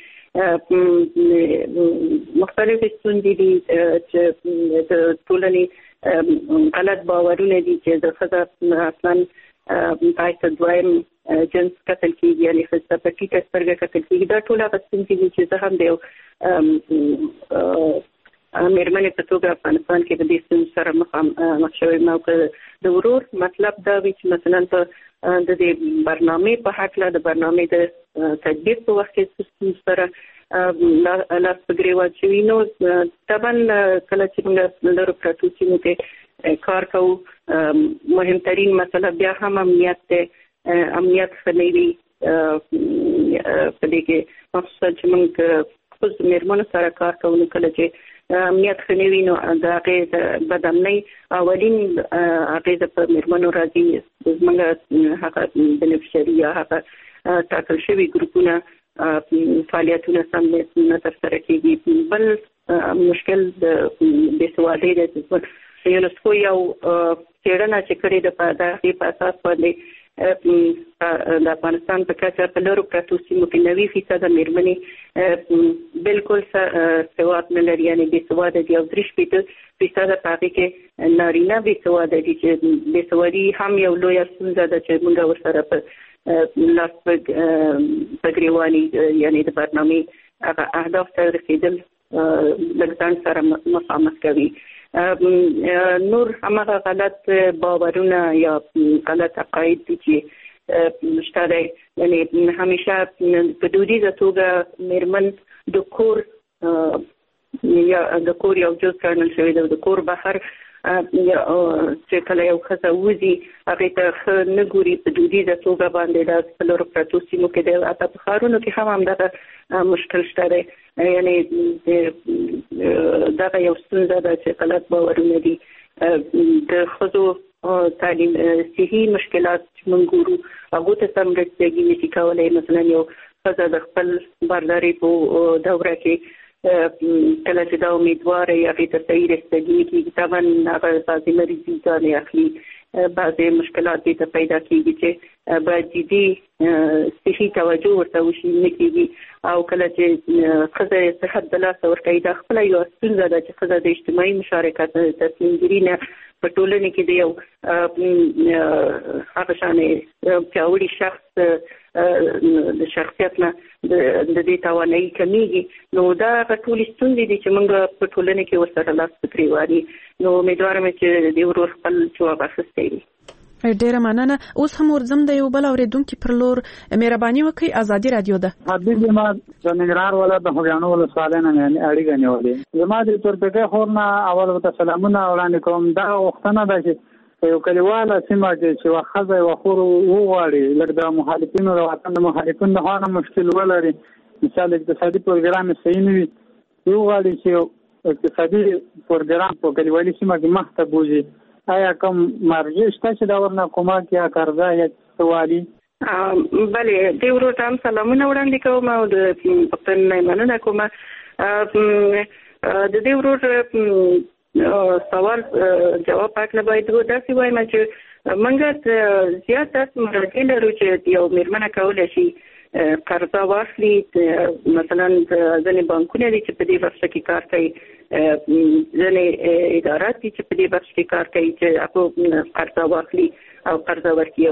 مختلفې ستونزې دي چې د ټولنې غلط باورونه دي چې د ښځه اصلا پای ته دویم جنس کتل کېږي، یعنې ښځه په ټیټه سترګه کتل کېږي. دا ټول هغه ستونزې دي چې زه هم د یو مېرمنې په توګه افغانستان کې د دې ستونزو سره مخ شوې یم. او که د ورور مطلب دا وي چې مثلا په د دې برنامې په هکله د برنامې د تدبیر په وخت کې ستونزو سره لاس په ګرېوان شوي، نو طبعا کله چې موږ لرو پرتو سیمو کې کار کوو، مهمترین مسله بیا هم امنیت دی. امنیت ښه نه وي په دې کې، مخصوصا چې موږ ښځو مېرمنو سره کار کوو، نو کله چې امنیت ښه نه وي نو د هغې د بدامنۍ اولین اغېزه په مېرمنو راځي. زموږ هغه بنفشري یا هغه ټاکل شوي ګروپونه فعالیتونه سم نه ترسره کېږي. بل مشکل د بېسوادۍ دی. یونسکو یو څېړنه چې کړې ده په هغې په اساس باندې د افغانستان په کچه په لرو پرتو سیمو کې 90% مېرمنې بالکل سواد نه لري، یعنې بېسواده دي، او 3% په هغې کې نارینه بېسواده دي چې بېسوادي هم یو لویه ستونزه ده چې موږ ورسره په لاس په ګرېواني یعنې د برنامې هغه اهداف ته رسېدل لږ ځنډ سره مخامخ کوي. نور همغه غلط باورونه یا غلط عقاید دي چې شته دی. یعنی همیشه په دودیزه توګه میرمن د کور یو جز ګڼل شوې ده. د کور بهر چې کله یو ښځه وځي هغې ته ښه نه ګوري په دودیزه توګه باندې دا په لرو پرتو سیمو کې دی. حتی په ښارونو کې هم همدغه مشکل شته دی. یعنی دغه یو ستونزه ده چې غلط باورونه دي. د ښځو تعلیم صحي مشکلات چې موږ ګورو هغو ته سم رسېږي نشي کولی. مثلا یو ښځه د خپل باردارۍ په دوره کې کله چې دا امیدواره یې هغې ته صحیح رسېدګي نه کېږي، طبعا هغه بعضې مریضي ځانې اخلي، بعضې مشکلات دې ته پیدا کېږي چې باید جدي صحي توجه ورته وشي نه کېږي. او کله چې ښځه صحت د لاسه ورکوي دا خپله یوه ستونزه ده چې ښځه د اجتماعي مشارکت تصمیمګیري نه په ټولنې کې د یو هغه شانې پیاوړي شخص د شخصیت نه د دې توانایي کمیږي. نو دا هغه ټولې ستونزې دي چې موږ په ټولنې کې ورسره لاس په پرېوالي. نو امیدوارم چې د ورور خپل جواب اخیستی وي. ډیره مننه. اوس هم ورځم د یو بل اورېدونکي پر لور. مهرباني وکړئ، ازادي رادیو ده. حبیب ما د ننګرهار ولایت د خوږیاڼو ولسوالۍ نه اړیکه نیولې. زما د تورپیکۍ خور نه اول ورته سلامونه وړاندې کوم. دا غوښتنه ده چې یو کلیواله سیمه کې چې یوه ښځه یوه خور وغواړي لږ د مخالفینو د وطن د مخالفینو لخوا نه مشکل ولري، مثال اقتصادي پروګرام یې صحیح نه وي، وغواړي چې اقتصادي پروګرام په کلیوالي سیمه کې مخته بوځي. آیا کوم مرجع شته چې دا ورنه کومک یا قرضه یا سوالي؟ بله، دې ورور ته هم سلامونه وړاندې کوم او د پښتنې مننه کوم. د دې ورور سوال جواب پاکله باید داسې وایم چې موږ زیات داسې مراجع لرو چې یو میرمنه کولی شي قرضه واخلي. مثلا ځینې بانکونه دي چې په دې بخش کې کار کوي، ځینې ادارات دي چې په دې بخش کې کار کوي چې هغه قرضه واخلي او قرضه ورکړي.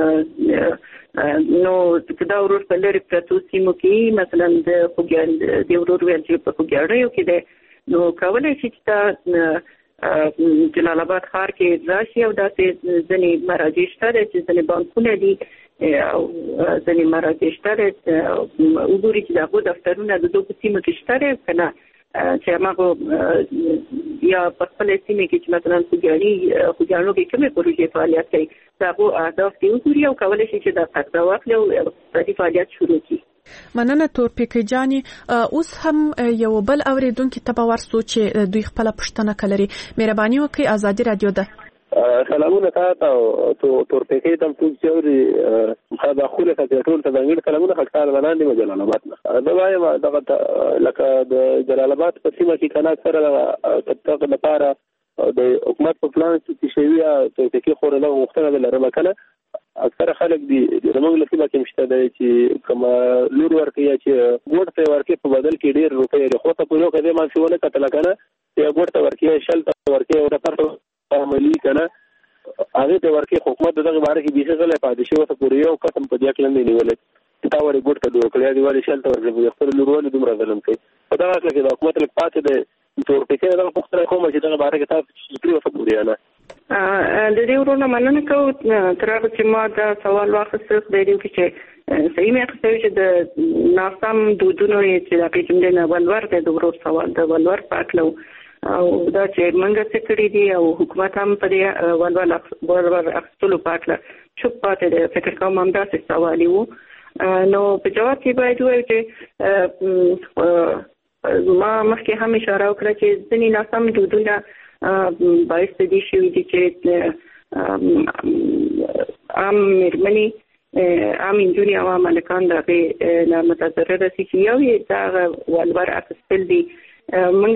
نو دا ورور په لرې پرتو سیمو کې مثلا د ورور ویل چې په خوږیاڼیو کې دی، نو کولی شي چې دا جلال آباد ښار کې راشي او داسې ځینې مراجع شته دی چې ځینې بانکونه دي او ځینې مراجع شته دی وګوري چې د هغو دفترونه د دغو سیمو کې شته دی که نه، چې هماغو یا په خپله سیمې کې چې مثلا خوږیاڼو کې کومې پروژې فعالیت کوي د هغو اهداف دې وګوري او کولی شي چې دا قرضه واخلي او اقتصادي فعالیت شروع کړي. مننه تورپیکۍ جانې. اوس هم یو بل اورېدونکي ته به ورسو چې دوی خپله پوښتنه لري. مهرباني وکړئ، ازادي رادیو ده. سلامونه تاسو ته تورپیکۍ ته ټول چې دا خوله ته ټول ته ځانګړي سلامونه خلکار وړاندې جلال آباد نه. دا وایم دغه لکه د جلال آباد په سیمه کې کنه سره تطبیق لپاره د حکومت په پلان کې شوی تورپیکۍ خور له وختونه لرم کنه اکثر خلک دي زموږ له سیمه کې مشته دی چې کوم لور ورکړي چې ګوټ ته ورکړي په بدل کې ډیر روپۍ لري، خو ته په یو کې ما شو نه کتل کنه چې ګوټ ته ورکړي شل ته ورکړي او د پرته عملی کنه هغه ته ورکړي. حکومت دغه باره کې بیخي غلې پاتې شو ته پورې یو قسم په دې کې نه نیولې تا ورې ګوټ ته ورکړي دی ولی شل ته ورکړي خپل لورونه دومره ظلم کوي. په دا کې د حکومت له پاتې د تورپیکۍ دغه پوښتنه کوم چې دغه باره کې تاسو فکر وکړئ نه. د دې ورونه مننه کوم تر هغه چې ما دا سوال واخیسته د دې چې صحیح مې اخیسته چې د ناسم دودونو چې د جملې نه ولور د ورور سوال د ولور پاکلو او دا چې منګه څه کړی دی او حکومت هم په دې ولور اخیستلو پاکله چوپ پاتې دی. فکر کوم هم داسې سوال وو. نو په جواب کې باید ووایو چې ما مخکې هم اشاره وکړه چې ځینې ناسم دودونه باعث دي شوي دي چې عام مېرمنې عام نجونې او عام هلکان د هغې نه متضرره شي چې یو یې دغه ولور اخیستل دي. موږ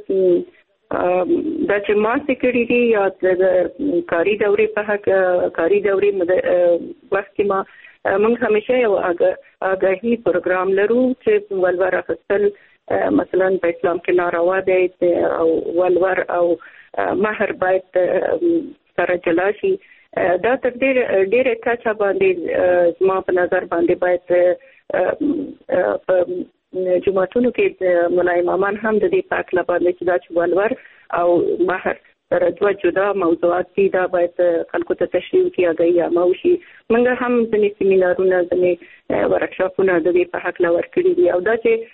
دا چې ما څه کړي دي یا د کاري دورې په حق کاري دورې وخت کې موږ همیشه یو آګاهي پروګرام لرو چې ولور اخیستل مثلا په اسلام کې ناروا دی او ولور او مہر باید سره جلا شي. دا تر ډېرې کچه باندې زما په نظر باندې باید په جماعتونو کې ملا امامان هم د دې پاکله باندې چې دا چې ولور او مهر سره دوه جدا موضوعات دي دا باید خلکو ته تشریح کړي اگې یا موشي موږ هم ځنې سیمینارونه ځنې ورکشاپونه د دې په حق لا ورکړي دي او دا چې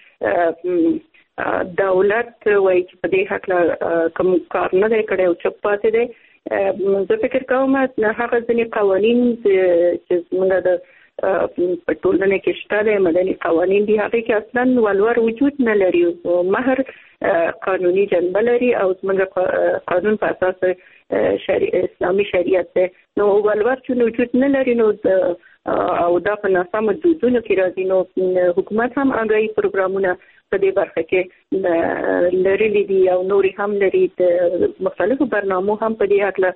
دولت وایي چې په دې حق لا کوم کار نه دی کړی او چپ پاتې دی زه فکر کوم هغه ځنې قوانین چې موږ د په ټولنه کې شته د مدني قوانین دي هغه کې اصلا ولور وجود نه لري مهر قانوني جنبه لري او موږ قانون په اساس اسلامي شریعت ده نو ولور چې وجود نه لري نو او دا په ناسمو دودونو کې راځي نو حکومت هم هغه پروګرامونه په دې برخه کې لري دي او نوري هم لري د مختلفو برنامو هم په دې اړه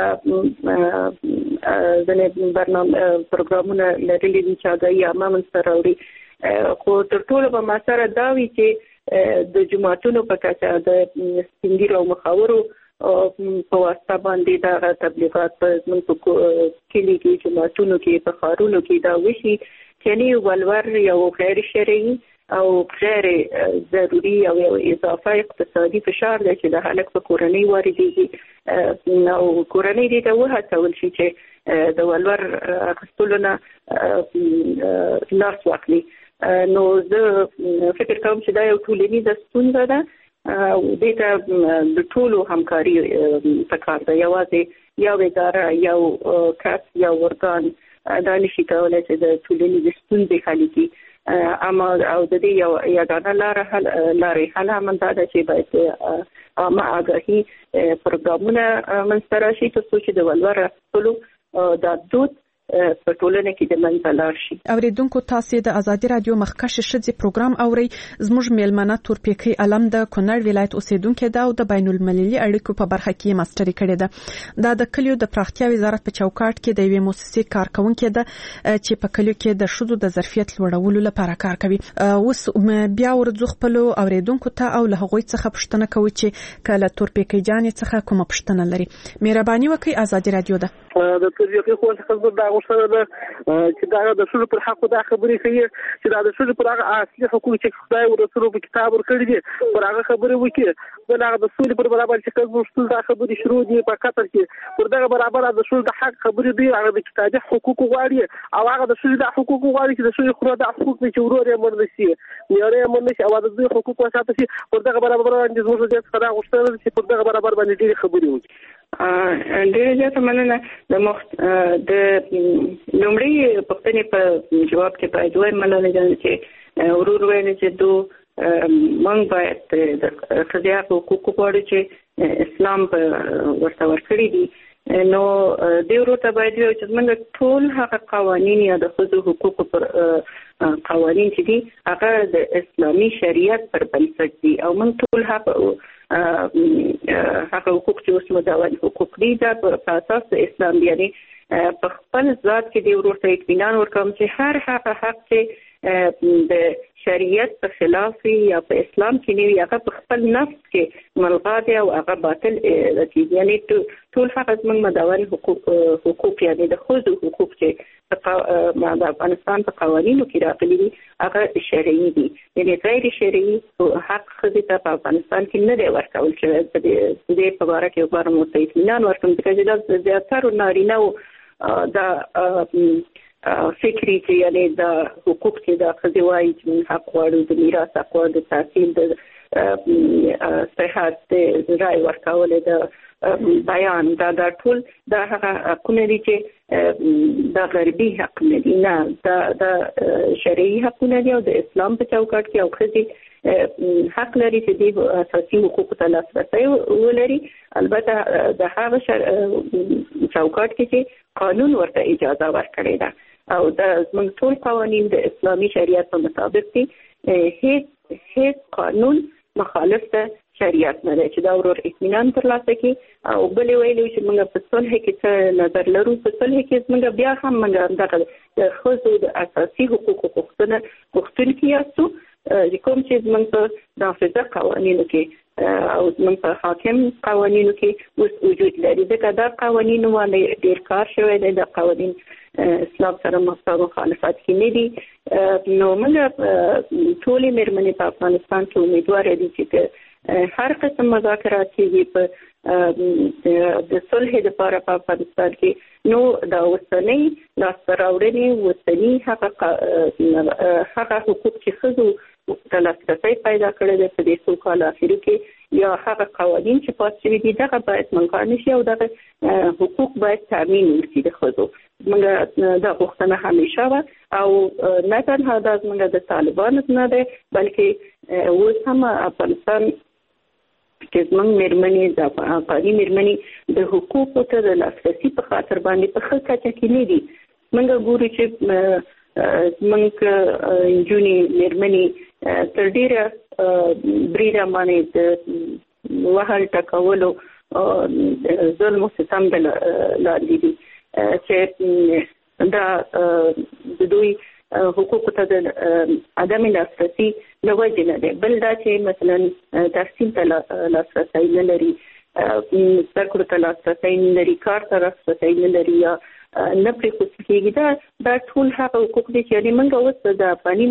ځنې برنامه پروګرامونه لري چې هغه یې امام سره اوري خو تر ټولو به ما سره دا وی چې د جماعتونو په کچه د سپینګیرو مخاورو په واسطه باندې دا تبلیغات په کلی کې جماعتونو کې په ښارونو کې دا وشي چې ولور یو غیر شرعي او غیر ضروري او اضافه اقتصادي فشار دی چې د هلک په کورنۍ واردېږي او کورنۍ دې ته وهڅول شي چې د ولور اخیستلو نه لاس واخلي نو زه فکر کوم چې دا یو ټولنیزه ستونزه ده او دې ته د ټولو همکاري پکار ده یوازې یو اداره یو کس یو ورګان دا نشي کولی چې د ټولنیزې ستونزې حل کړي اما او د دې یو یاګانه لارې حل هم دا ده چې باید عامه آګاهي پروګرامونه منځته راشي تر څو چې د ولور اخیستلو دا دود په ټولنه کې د منځه لاړ شي. اوریدونکو تاسو د ازادي رادیو مخکښ ښځې پروګرام اوري زموږ میلمنه تورپیکی علم د کونړ ولایت اوسیدونکو ده او د بین المللي اړیکو په برخه کې ماستري کړې ده. دا د کلیو د پراختیا وزارت په چوکاټ کې د یوې مؤسسې کارکونکې ده چې په کلیو کې د ښځو د ظرفیت لوړولو لپاره کار کوي. اوس بیا ورځو خپل اوریدونکو ته او له هغوی څخه پوښتنه کوي چې کله تورپیکی جان څخه کومه پوښتنه لري. مهرباني وکړئ ازادي رادیو ده. د تورپیکی خو څه دا غوښتنه ده چې دا د ښځو پر حق دا خبرې کوي چې دا د ښځو پر هغه اصلي حقوق چې خدای ورسره په کتاب ورکړي دي پر هغه خبرې وکړي بل هغه د سولې پر برابر چې کوم ټول دا خبرې شروع دي په قطر کې پر دغه برابر د ټول د حق خبرې دي هغه د کتابي حقوق غواړي او هغه د ټول د حقوق غواړي چې د ټول خو د حقوق چې ورور یې مرده شي میاره یې مرده شي او د دوی حقوق وساتل شي پر دغه برابر باندې زموږ د خدای غوښتنه چې پر دغه برابر باندې ډېری خبرې وکړي. ډېر زیاته مننه د لومړی پوښتنې په جواب کې باید وایم مننه چې ورور ویل چې موږ باید د ښځې حقوق غواړو چې اسلام ورته ورکړي دي نو دې ورور ته باید وایو چې موږ ټول هغه قوانین یا د ښځو حقوقو پر قوانین چې دي هغه د اسلامي شریعت پر بنسټ دي او موږ ټول هغه حقوق چې اوس مداوم حقوق دي دا په اساس د اسلام دی یعنی په خپل ذات کې د ورور ته اطمینان ورکوم چې هر هغه حق چې د شریعت په خلاف یا په اسلام کې نه هغه په خپل نفس کې ملغا دی او هغه باطل دی یعنی ټول هغه زموږ مداوم حقوق یعنی د ښځو حقوق چې د افغانستان په قوانینو کې راغلي دي هغه شرعي دي یعنی غیر شرعي حق ښځې ته په افغانستان کې نه دی ورکول شوی د دې په اړه کې غواړم ورته اطمینان ورکړم چې دا زیاتره نارینه دا فکری چې یعنی دا حقوق چې دا ښځې وایي چې حق غواړو د میراث حق غواړو د تحصیل د صحت د رای ورکول د بیان دا ټول دا هغه حقونه دي چې دا غربي حق نه دي نه دا شرعي حقونه دي او د اسلام په چوکاټ کې او ښځې حق لري چې د اساسي حقوقو ته لاسرسی ولري البته د هغه چوکاټ کې چې قانون ورته اجازه ورکړې ده او دا زموږ ټول قوانین د اسلامي شریعت په مطابق دي هیڅ قانون مخالف ته شریعت نه دی چې دا ورور اطمینان ترلاسه کړي او بلې ویلو چې موږ په صلح کې څه نظر لرو په صلح کې موږ بیا هم موږ دغه د ښځو د اساسي حقوقو غوښتونکي یاستو کوم چې موږ په نافذه قوانینو کې او موږ په حاکم قوانینو کې اوس وجود لري ځکه دا قوانینو باندې ډېر کار شوی دی د قوانین اسلام سره مخالفت کې نه دي نو موږ ټولې مېرمنې په افغانستان کې امیدواره دي چې هر قسم مذاکرات کېږي په د صلح لپاره په افغانستان کې، نو دا اوسنۍ لاسته راوړنې اوسني هغه حقوق چې ښځو ته لاسرسی پیدا کړی دی په دې څو کالو اخرو کې، یا هغه قوانین چې پاس شوي دي دغه باید منقار نه شي او دغه حقوق باید تامین وشي د ښځو. موږ دا غوښتنه همیشه وه او نه تنها دا زموږ د طالبانو نه دی بلکې اوس هم افغانستان چې زموږ مېرمنې د افغاني مېرمنې د حقوقو ته د لاسرسي په خاطر باندې په ښه کچه کې نه دي. موږ ګورو چې زموږ نجونې مېرمنې تر ډېره بریده باندې د وهل ټکولو ظلم او ستم لاندې دي چې دا د دوی حقوقو ته د عدم لاسرسي له وجې نه دی. بل دا چې مثلا تحصیل ته لاسرسی نه لري، زده کړو ته لاسرسی نه لري، کار ته لاسرسی نه لري یا نه پرېښودل کېږي. دا ټول هغه حقوق دي چې موږ اوس د افغاني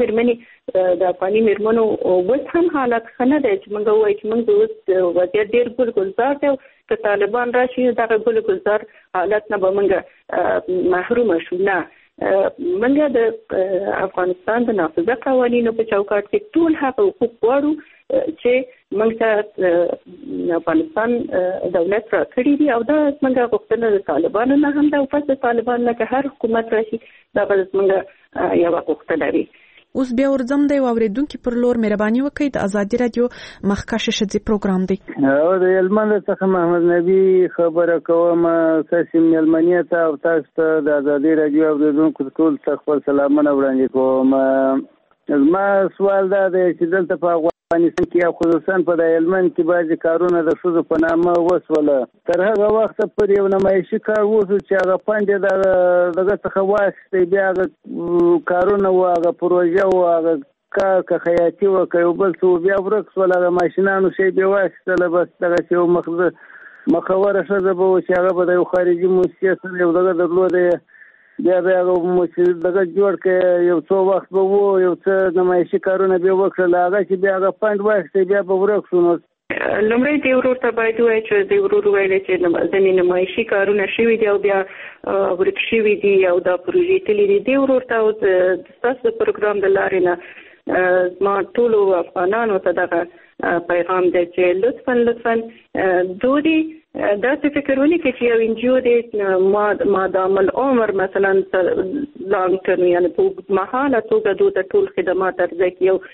مېرمنو اوس هم حالت ښه نه دی چې موږ ووایو چې موږ اوس وضعیت ډېر ګل ګلزار دی او که طالبان راشي دغه ګل ګلزار حالت نه به موږ محرومه شو. نه، موږ د افغانستان د نافذه قوانینو په چوکاټ کې ټول هغه حقوق غواړو چې موږ ته افغانستان دولت راکړي دي او دا زموږ غوښتنه د طالبانو نه هم ده او پس د طالبانو نه که هر حکومت راشي دا به زموږ یوه غوښتنه وي. اوس بیا ورځم دی واوریدونکو پر لور مهرباني وکړئ. د ازادي رادیو مخکښ ښځې پروګرام دی. او د هلمند څخه محمد نبی خبره کوم. تاسو مېلمنې ته او تاسو ته د ازادي رادیو اوریدونکو ټول ته خپل سلامونه وړاندې کوم. زما سوال دا دی چې دلته په افغانستان کې او خصوصا په د هلمند کې بعضې کارونه د ښځو په نامه وسوله. تر هغه وخته پورې یو نمایشي کار وشو چې هغه فنډ یې دغه څخه واخیستی، بیا هغه کارونه و، هغه پروژه و، هغه کار که خیاطي و که یو بل څه و، بیا ورک شول. هغه ماشینانو شی بیا واخیستله، بس دغسې یو مخوره ښځه به و چې هغه به د یو خارجي موسسې سره یو دغه درلوده، بیا به هغه دغه جوړ کړې، یو څو وخت به و، یو څه نمایشي کارونه بیا وکړل، هغه چې بیا هغه فنډ واخیستی بیا به ورک شو. نو لومړی دې ورور ته باید ووایي چې دې ورور وویلی چې ځینې نمایشي کارونه شوي دي او بیا ورک شوي دي او دا پروژې تللي دي. دې ورور ته ستاسو د پروګرام د لارې نه زما ټولو افغانانو ته دغه پیغام دی چې لطفا دوی داسې فکر ونه کړي چې یو انجیو دی مادام العمر مثلا لانګ ټرم یعنې په اوږدمهاله توګه دوی ته ټول خدمات عرضه کړي او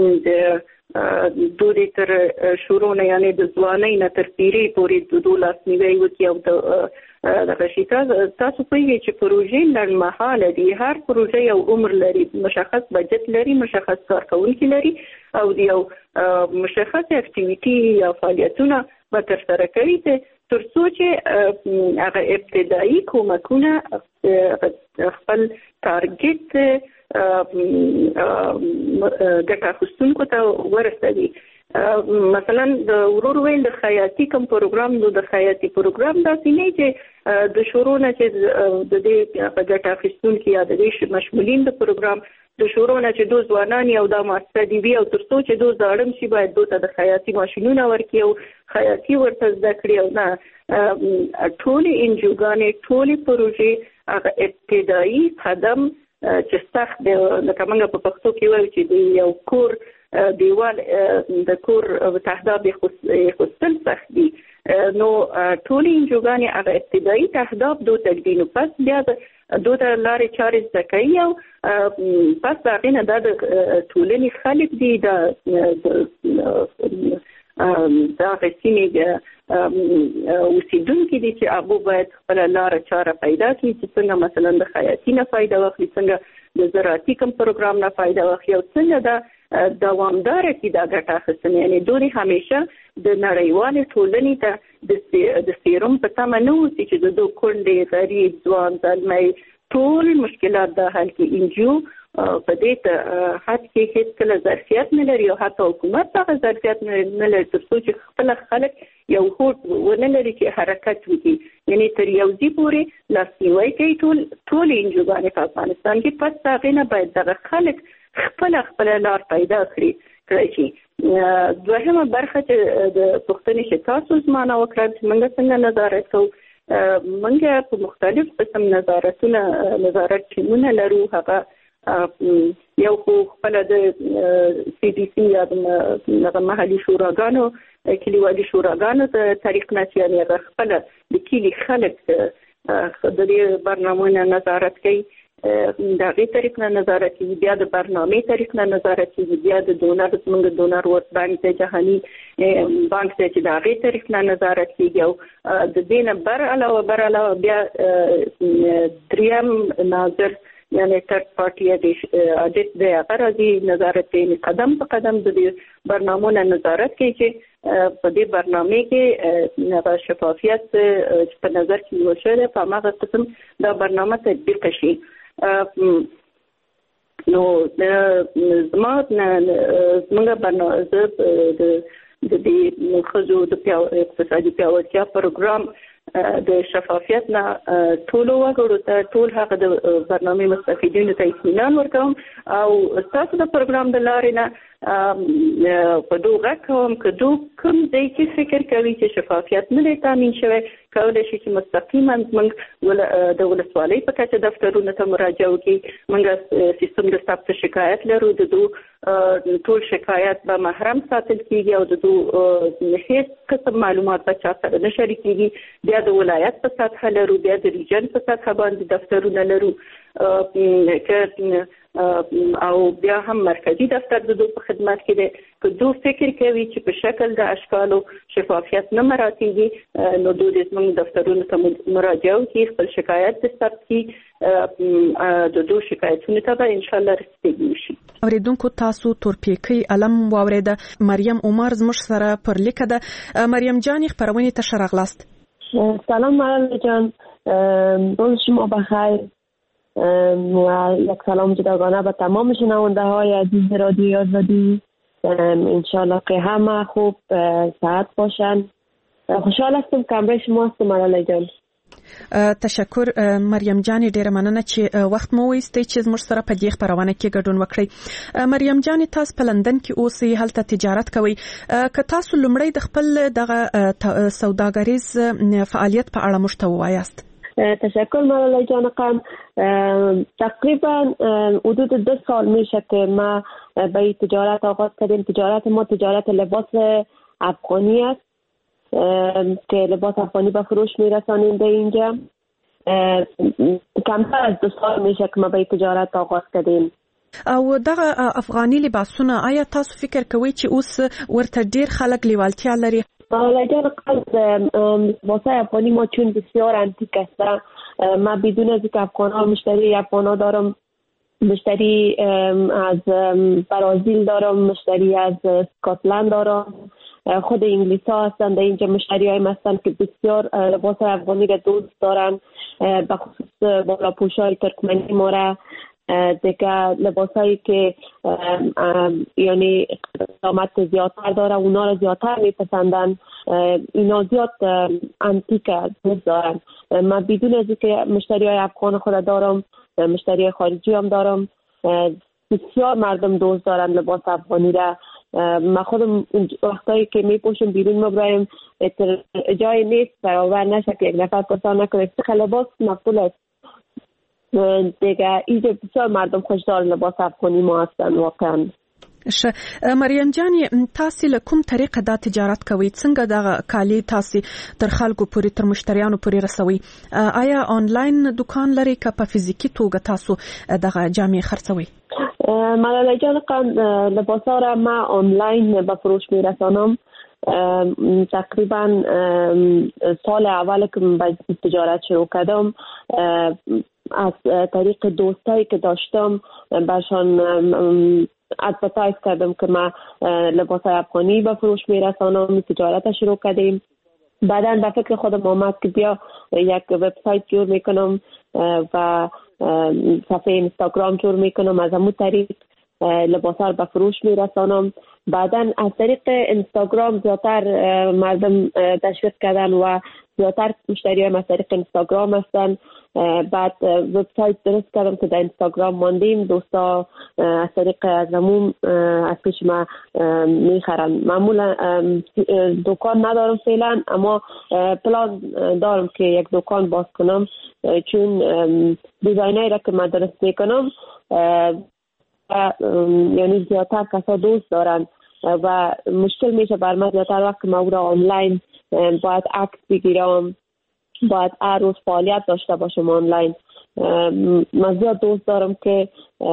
دوی تر شروع نه یعنې د ځوانۍ نه تر پیرۍ پورې د دوی لاسنیوی وکړي او دغه شي. تاسو پوهېږئ چې پروژې لنډمهاله دي، هر پروژه یو عمر لري، مشخص بجټ لري، مشخص کارکوونکي لري او د یو مشخص اکټیویټي یا فعالیتونه به ترسره کوي تر څو چې هغه ابتدایي کومکونه خپل ټارګټ ګټه اخیستونکو ته ورسوي. مثلا د ورور ویل د خیاطي کوم پروګرام نو د خیاطي پروګرام داسې نه چې د شروع نه چې د دې ګټه اخیستونکي یا د دې مشمولین د پروګرام د شروع نه چې دوی ځوانان یو دا ماسټر دی وي او تر څو چې دوی زاړه شي باید دوی ته د خیاطي ماشینونه ورکړي او خیاطي ورته زده کړي. او نه ټولې انجوګانې ټولې پروژې هغه ابتدایي قدم چې سخت دی، لکه موږ په پښتو کې وایو چې د یو کور دیوال د کور تهداب خودستل سخت دي. نو ټولې انجوګانې هغه ابتدایي تهداب دوی تږدي، نو پس بیا دوی ته لارې چارې زده کوي او پس د هغې نه دا د ټولنې خلک دي، د هغې سیمې اوسېدونکي دي چې هغوی باید خپله لاره چاره پیدا کړي چې څنګه مثلا د خیاطي نه فایده واخلي، څنګه د زراعتي کوم پروګرام نه فایده واخلي او څنګه دا دوامداره کړي دا ګټه اخیستنه. یعنې دوی همیشه د نړیوالې ټولنې ته د سیروم په تمه نه اوسي چې د دوی کونډې، غریب، ځوان، زلمی ټول مشکلات د حل کې. انجیو په دې حد کې هیڅ کله ظرفیت نه لري او حتی حکومت هغه ظرفیت نه لري تر څو چې خپل خلک یو هوډ ونه لري چې حرکت وکړي. یعنې تر یو ځای پورې لاسنیوی کوي ټول انجوګانې په افغانستان کې، پس هغې نه باید دغه خلک خپله لار پیدا کړي کړی شي. دوهمه برخه چې د پوښتنې چې تاسو زمانه وکړه چې موږ څنګه نظارت کوو. موږ په مختلف قسم نظارت ټیمونه لرو. هغه یو خو خپل د CDC یا د محلي شوراګانو کلیوالي شوراګانو ته طریق نه چې هغه خپل د کلی خلک د دې برنامه‌ونو نظارت کوي. د هغې طریق نه نظارت کوي، بیا د برنامې طریق نه نظارت کوي، بیا د ډونر زموږ ډونر ورلد بانک دی، جهاني بانک دی چې د هغې طریق نه نظارت کیږي. او د دې نه بر علاوه بیا دریم ناظر یعنی تھرد پارٹی اډیټ دی، هغه راځي نظارت کوي، قدم په قدم د دې برنامه‌ونو نظارت کوي چې په دې برنامې کې شفافیت په نظر کې نیول شوی دی، په هماغه قسم دا برنامه تطبیق شي. نو زموږ برنامه د دې ښځو د اقتصادي پیاوړتیا پروګرام د شفافیت نه ټولو وګړو ته ټول هغه د برنامې مستفیدینو ته اطمینان ورکوم او تاسو د پروګرام د لارې نه په دوه کوم که کوم ځای کې فکر کوي چې شفافیت نه دی تامین شوی کولی شي چې مستقیما موږ د ولسوالۍ په کچه دفترونو ته مراجعه وکړي. موږ سیستم د ثبت شکایت لرو، د ټول شکایت به محرم ساتل کیږي او د هیڅ قسم معلومات به چا سره نه شریکېږي. بیا د ولایت په سطحه لرو، بیا د ریجن په سطحه باندې دفترونه لرو او بیا هم مرکزی دفتر د دوی په خدمت کې دی. که دوی فکر کوي چې په شکل د اشکالو شفافیت نه مراعاتېږي نو دوی زموږ دفترونو ته مراجعه وکړي، خپل شکایت د ثبت کړي، د دوی شکایتونو ته به انشاءالله رسیدګي وشي. اوریدونکو تاسو تورپیکۍ علم واوریده. مریم عمر زموږ سره پر لیکه ده. مریم جان خبرونې ته ښه راغلاست. سلام مریم جان، روز شما بخیر و یک سلام جداگانه به تمام شنونده های عزیز رادیو آزادی. انشالله که همه خوب صحت باشن. خوشحال هستم که همراه شما هستم مریم جان. تشکر مریم جان، ډیره مننه چې وخت مو وایستئ چې زموږ سره په دې خبرونه کې ګډون وکړئ. مریم جان، تاسو په لندن کې اوسئ، هلته تجارت کوئ. که تاسو لومړی د خپل دغه سوداګریز فعالیت په اړه موږ ته ووایاست. تشکر مریم جان خانم. تقریبا حدود 2 سال میشه که ما به تجارت آغاز کردیم. تجارت ما تجارت لباس افغانی است که لباس افغانی به فروش میرسانیم به اینجا. کمتر از 2 سال میشه که ما به تجارت آغاز کردیم. او دغه افغاني لباسونه آیا تاسو فکر کوئ چې اوس ورته ډیر خلک لیوالتیا لري؟ لجان لباس افغانی ما چون بسیار انتیک است، ما بدون از اینکه افغان‌ها مشتری افغان‌ها دارم، مشتری از برازیل دارم، مشتری از اسکاتلند دارم، خود انگلیس ها هستند اینجا مشتری های هستند که بسیار لباس افغانی را دوست دارن، به خصوص بالاپوش های ترکمنی ما را دیگه لباس هایی که یعنی قیمت زیادتر داره اونا را زیادتر میپسندن. اینا زیاد انتیک دوست دارن. من بدون از اینکه مشتری های افغان خود دارم، مشتری خارجی هم دارم، بسیار مردم دوست دارن لباس افغانی را. ما خودم وقتایی که میپوشم بیرون مبرایم جای نیست برابر نشه که یک نفر پرسان نکنه لباس مقبول است. دیگه اینجا بسیار مردم خوشدار لباس افغانی ما هستن واقعا. مریم جان، تاسو له کوم طریقه دا تجارت کوئ؟ څنګه دا کالی تاسو تر خلکو پورې تر مشتریانو پورې رسوي؟ آیا آنلاین دکان لري که په فزیکی توګه تاسو دغه جامې خرڅوي؟ مریم جان، لباسا را ما آنلاین به فروش میرسانم. تقریبا سال اول که به تجارت شروع کردم از طریق دوستایی که داشتم برشان ادورتایز کردم که ما لباس افغانی به فروش میرسانم. تجارت شروع کردیم. بعدا به فکر خودم آمد که بیا یک وبسایت جور میکنم و صفحه اینستاگرام جور میکنم، از همون طریق لباس ها به فروش میرسانم. بعدا از طریق اینستاگرام زیادتر مردم تشویق کردن و زیادتر مشتری های از طریق اینستاگرام هستن. بعد وبسایت درست کردم که در اینستاگرام ماندیم، دوستا از طریق ازمون از پیش ما میخرن. معمولا دکان ندارم فعلا، اما پلان دارم که یک دکان باز کنم، چون دیزاینایی را که من درست میکنم یعنی زیادتر کسا دوست دارن و مشکل میشه بر من زیادتر وقت ما او را آنلاین باید عکس بگیرم، باید هر روز فعالیت داشته باشم آنلاین. من زیاد دوست دارم که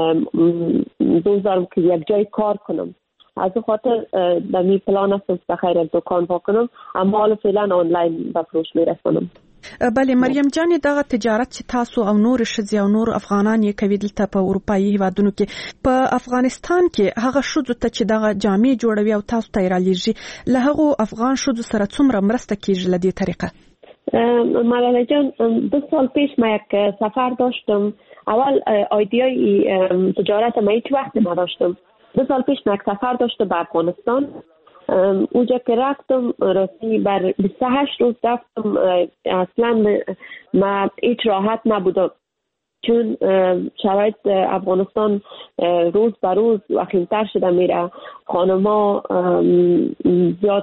یک جای کار کنم، از این خاطر در می پلان هستم که بخیر دکان با کنم، اما حالا فعلا آنلاین به فروش میرسونم. بله مریم جان، دغه تجارت چې تاسو او نور شذي او نور افغانان یې کوي دلته په اروپایي هیوادونو کې، په افغانستان کې هغه شذو ته چې دغه جامې جوړوي او تاسو ته رالیږي، له هغه افغان شذو سره څومره مرسته کیږي له دې طریقه؟ ملاله جان، 2 سال پیش ما یک سفر داشتم. اول ایده‌ای تجارت ما هیچ وقت نداشتم. 2 سال پیش ما یک سفر داشتم به افغانستان. اونجا که رفتم راستی بر 28 روز رفتم، اصلا ما هیچ راحت نبودم، چون شرایط افغانستان روز به روز وخیم‌تر شده میره. خانما زیاد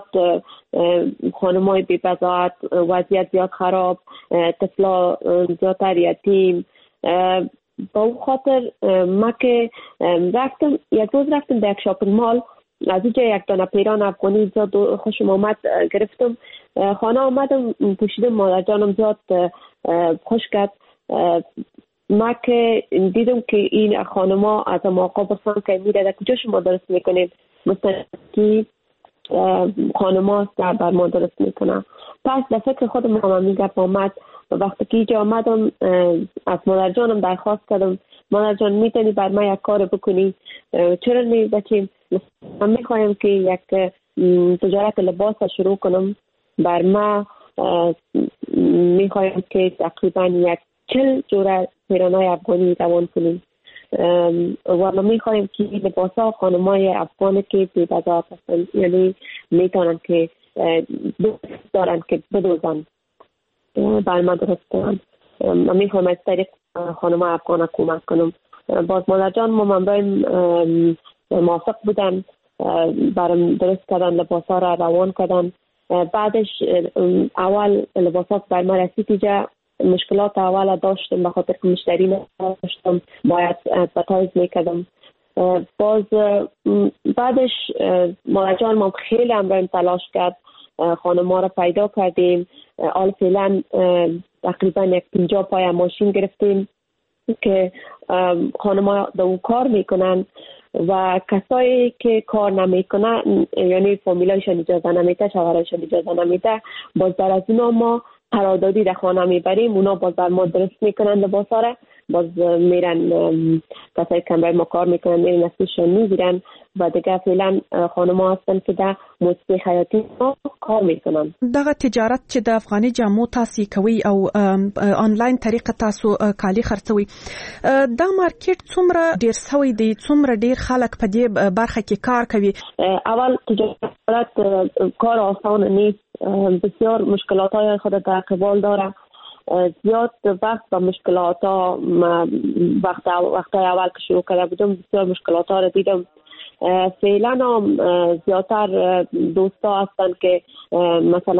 خانمای بی بضاعت، وضعیت زیاد خراب، طفلا زیادتر یتیم. با اون خاطر ما که رفتم، یک روز رفتم در یک شاپینگ مال، از اینجا یک دانه پیران افغانی زیاد خوشم آمد گرفتم. خانه آمدم پوشیدم، مادر جانم زیاد خوش کرد. ما که دیدم که این خانما از آقا بسان که میره در کجا شما درست میکنیم، مثلا که خانما در بر ما درست میکنه. پس در فکر خودم هم میگم آمد. وقتی که اینجا آمدم از مادر جانم درخواست کردم، مادر جان میتونی بر ما یک کار بکنی؟ چرا نمی بچیم؟ من میخوایم که یک تجارت لباس شروع کنم. بر ما میخوایم که تقریبا 40 جوره پیرانای افغانی روان کنیم و ما میخوایم که لباسا خانمای افغانی که بی بضاعت هستند، یعنی میتونن که دوست دارن که بدوزن، بر ما درست کنن. ما میخوایم از طریق خانمای افغان کمک کنم. باز مادر جان ما منبعیم موافق بودن، برام درست کردن، لباسا را روان کردن. بعدش اول لباسات بر ما رسید اینجا، مشکلات اول داشتم به خاطر که مشتری نداشتم، باید ادورتایز میکردم. باز بعدش مادر جان ما خیلی امران تلاش کرد، خانم‌ها را پیدا کردیم. حالا فعلا تقریبا 50 پای ماشین گرفتیم که خانم‌ها در اون کار میکنن و کسایی که کار نمیکنن، یعنی فامیلایشان اجازه نمیده، شوهرشان اجازه نمیده، باز در از اونا ما قراردادی در خانه میبریم، اونا باز بر ما درست میکنن لباسا را، باز میرن کسایی که برای ما کار میکنن میرن نسلشون میگیرن و دیگه فعلا خانم‌ها هستن که در موسیقی حیاتی ما کار میکنن. دغه تجارت چې د افغاني جامو تاسو کوي او آنلاین طریقه تاسو کالي خرڅوي، دا مارکیټ څومره ډیر سوی دی، څومره ډیر خلک په دې برخه کې کار کوي؟ اول تجارت کار آسان نیست، بسیار مشکلات‌های خود در قبال داره. زیاد وقت و مشکلات ها وقت اول که شروع کرده بودم بسیار مشکلات ها رو دیدم. فعلا هم زیادتر دوستا هستن که مثلا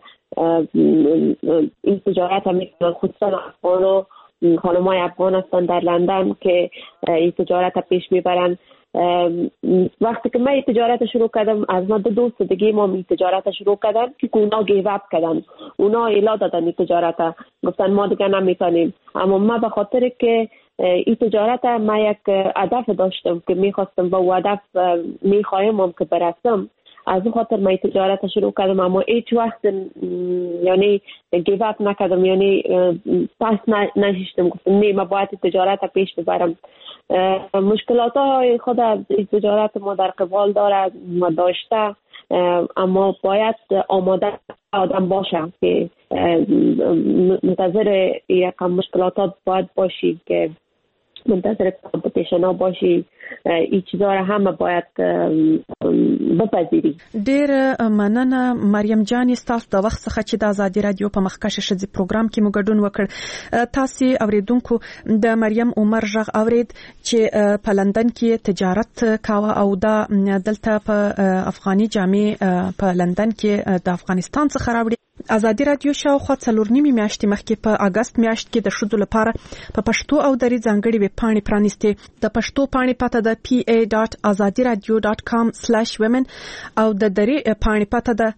این تجارت هم میکنن، خصوصا افغان خانمای افغان هستن در لندن که این تجارت پیش میبرن. وقتی که من این تجارت شروع کردم، از من 2 دوست دیگه ما این تجارت شروع کردن که اونا گیو اپ کردن، اونا ایلا دادن این تجارت، گفتن ما دیگه نمیتونیم. اما من به خاطر که این تجارت ما یک هدف داشتم که میخواستم با هدف میخوایم که برسم، از اون خاطر من تجارت شروع کردم. اما هیچ وقت یعنی گیو اپ نکردم، یعنی پس نشیشتم، گفتم نه من باید تجارت پیش ببرم. مشکلات های خود این تجارت ما در قبال داره، ما داشته، اما باید آماده آدم باشه که منتظر یک مشکلات باید باشی که منتظر کامپیتیشن ها باشی این چیزا را هم باید بپذیری. ډېر مننه مریم جان ستاسو د وخت څخه چې د ازادي رادیو په مخکشه ښځې پروګرام کې مو ګډون وکړ. تاسو اوریدونکو د مریم عمر غږ اورید چې په لندن کې تجارت کاوه او دلته په افغاني جامع په لندن کې د افغانستان څخه راوړي. ازادي رادیو شاوخوا 4.5 میاشتې مخکې په اگست میاشت کې د ښځو لپاره په پښتو او دري ځانګړي ویب پاڼې پرانیستې. د پښتو پاڼې پته د pa.azadiradio.com/women او د دري پاڼې پته د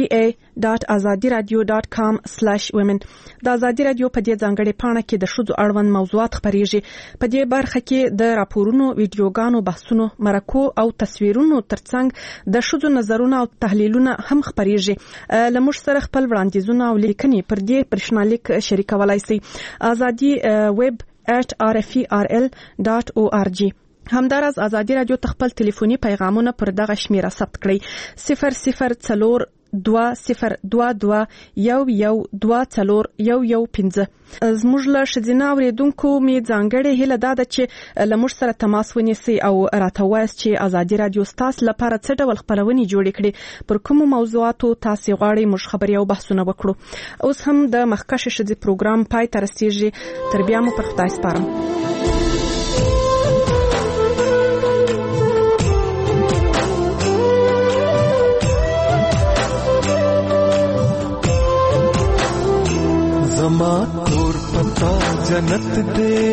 da.azadiradio.com/women. د ازادي رادیو په دې ځانګړي پاڼه کې د ښځو اړوند موضوعات خبريږي. په دې برخه کې د راپورونو، ویډیوګانو، بحثونو، مرکو او تصویرونو ترڅنګ د ښځو نظرونه او تحلیلونه هم خبريږي. لمر سره خپل وړاندیزونه او لیکنې پر دې پرشنالیک شریکولای شي. ازادي web@rferl.org. همدارس ازادي رادیو خپل ټلیفوني پیغامونه پر دغه شمیره ثبت کړئ: 00422211241115. زموږ له ښځینه اوریدونکو می ځانګړې هیله ده چې لمر سره تماس ونیسي او راته وایي چې ازادي رادیو ستاسو لپاره څه ډول خبرونه جوړ کړي، پر کوم موضوعاتو تاسو غواړئ موږ خبري او بحثونه وکړو. اوس هم د مخکشه ښځې پروګرام پای ته رسیږي. تر بیا مو پر خدای سپارم. زما کور پتا جنت دے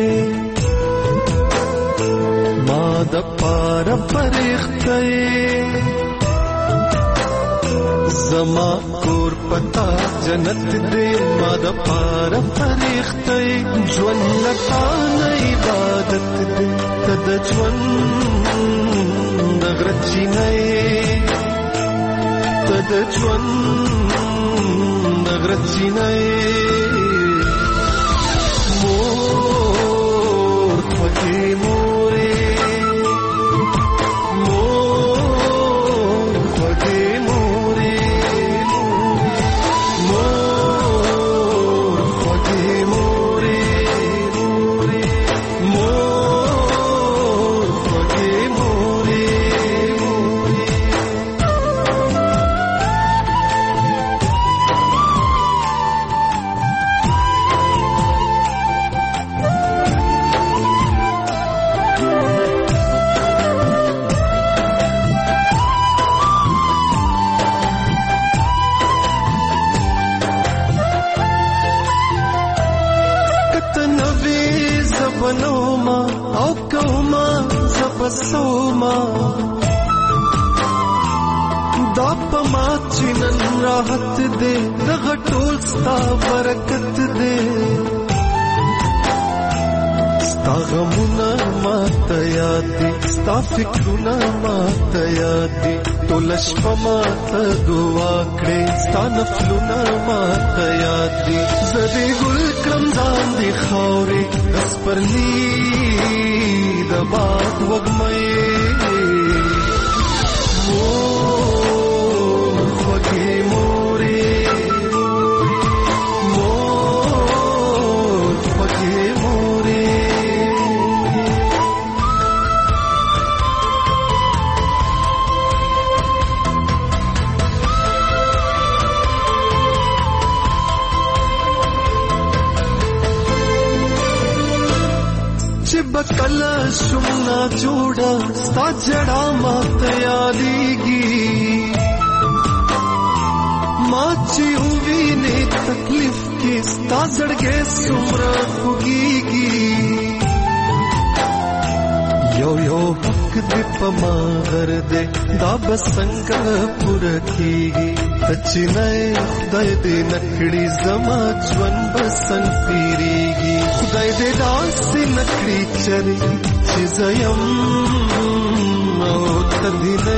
ما د پار فرښتې زما کور پتا جنت دے ما د پار فرښتې ژوند لکه عبادت دے تد ژوند غرچی نه تد ژوند غرچی نه راحت دے دغه ټول ستا برکت دے ستا غمونه ماته یاد دي ستا فکرونه ماته یاد دي ټول شپه ماته دعا کړې ستا نفلونه ماته یاد دي زدي ګل کړم ځان دي خاورې اس پرلی د باد وګمې بکلا شمنا جوڑا ستا جڑا ماته یادیږي ما چې وینې تکلیف کې ستا زړګې څومره خوږیږي یو حق دې په ما غرده دا بسنګ پوره کیږي چې نه خدای دې نکړي زما ژوند بسنګ پیریږي خدای دې داسې نکړي چې زیم او تدې نه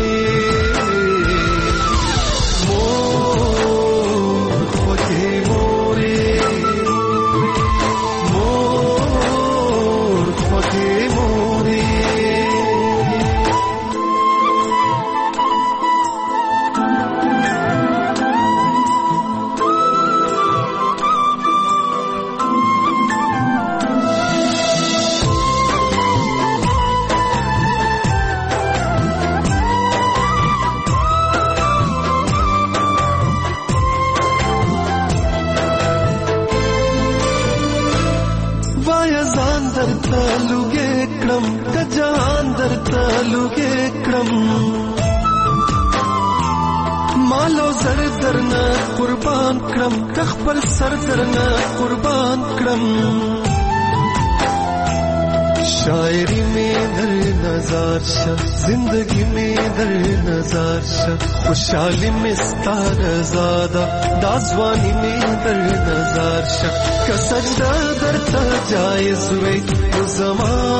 وایا ځان درته لوګې کړم که جهان درته لوګې کړم مالو زر درنه قربان کړم که خپل سر درنه قربان کړم شاعری میں در نظر شا زندگی میں در نظر شا خوشحالی میں ستار زادہ دازوانی میں در نظر شا که سجدہ در تا جائز وی تو زمان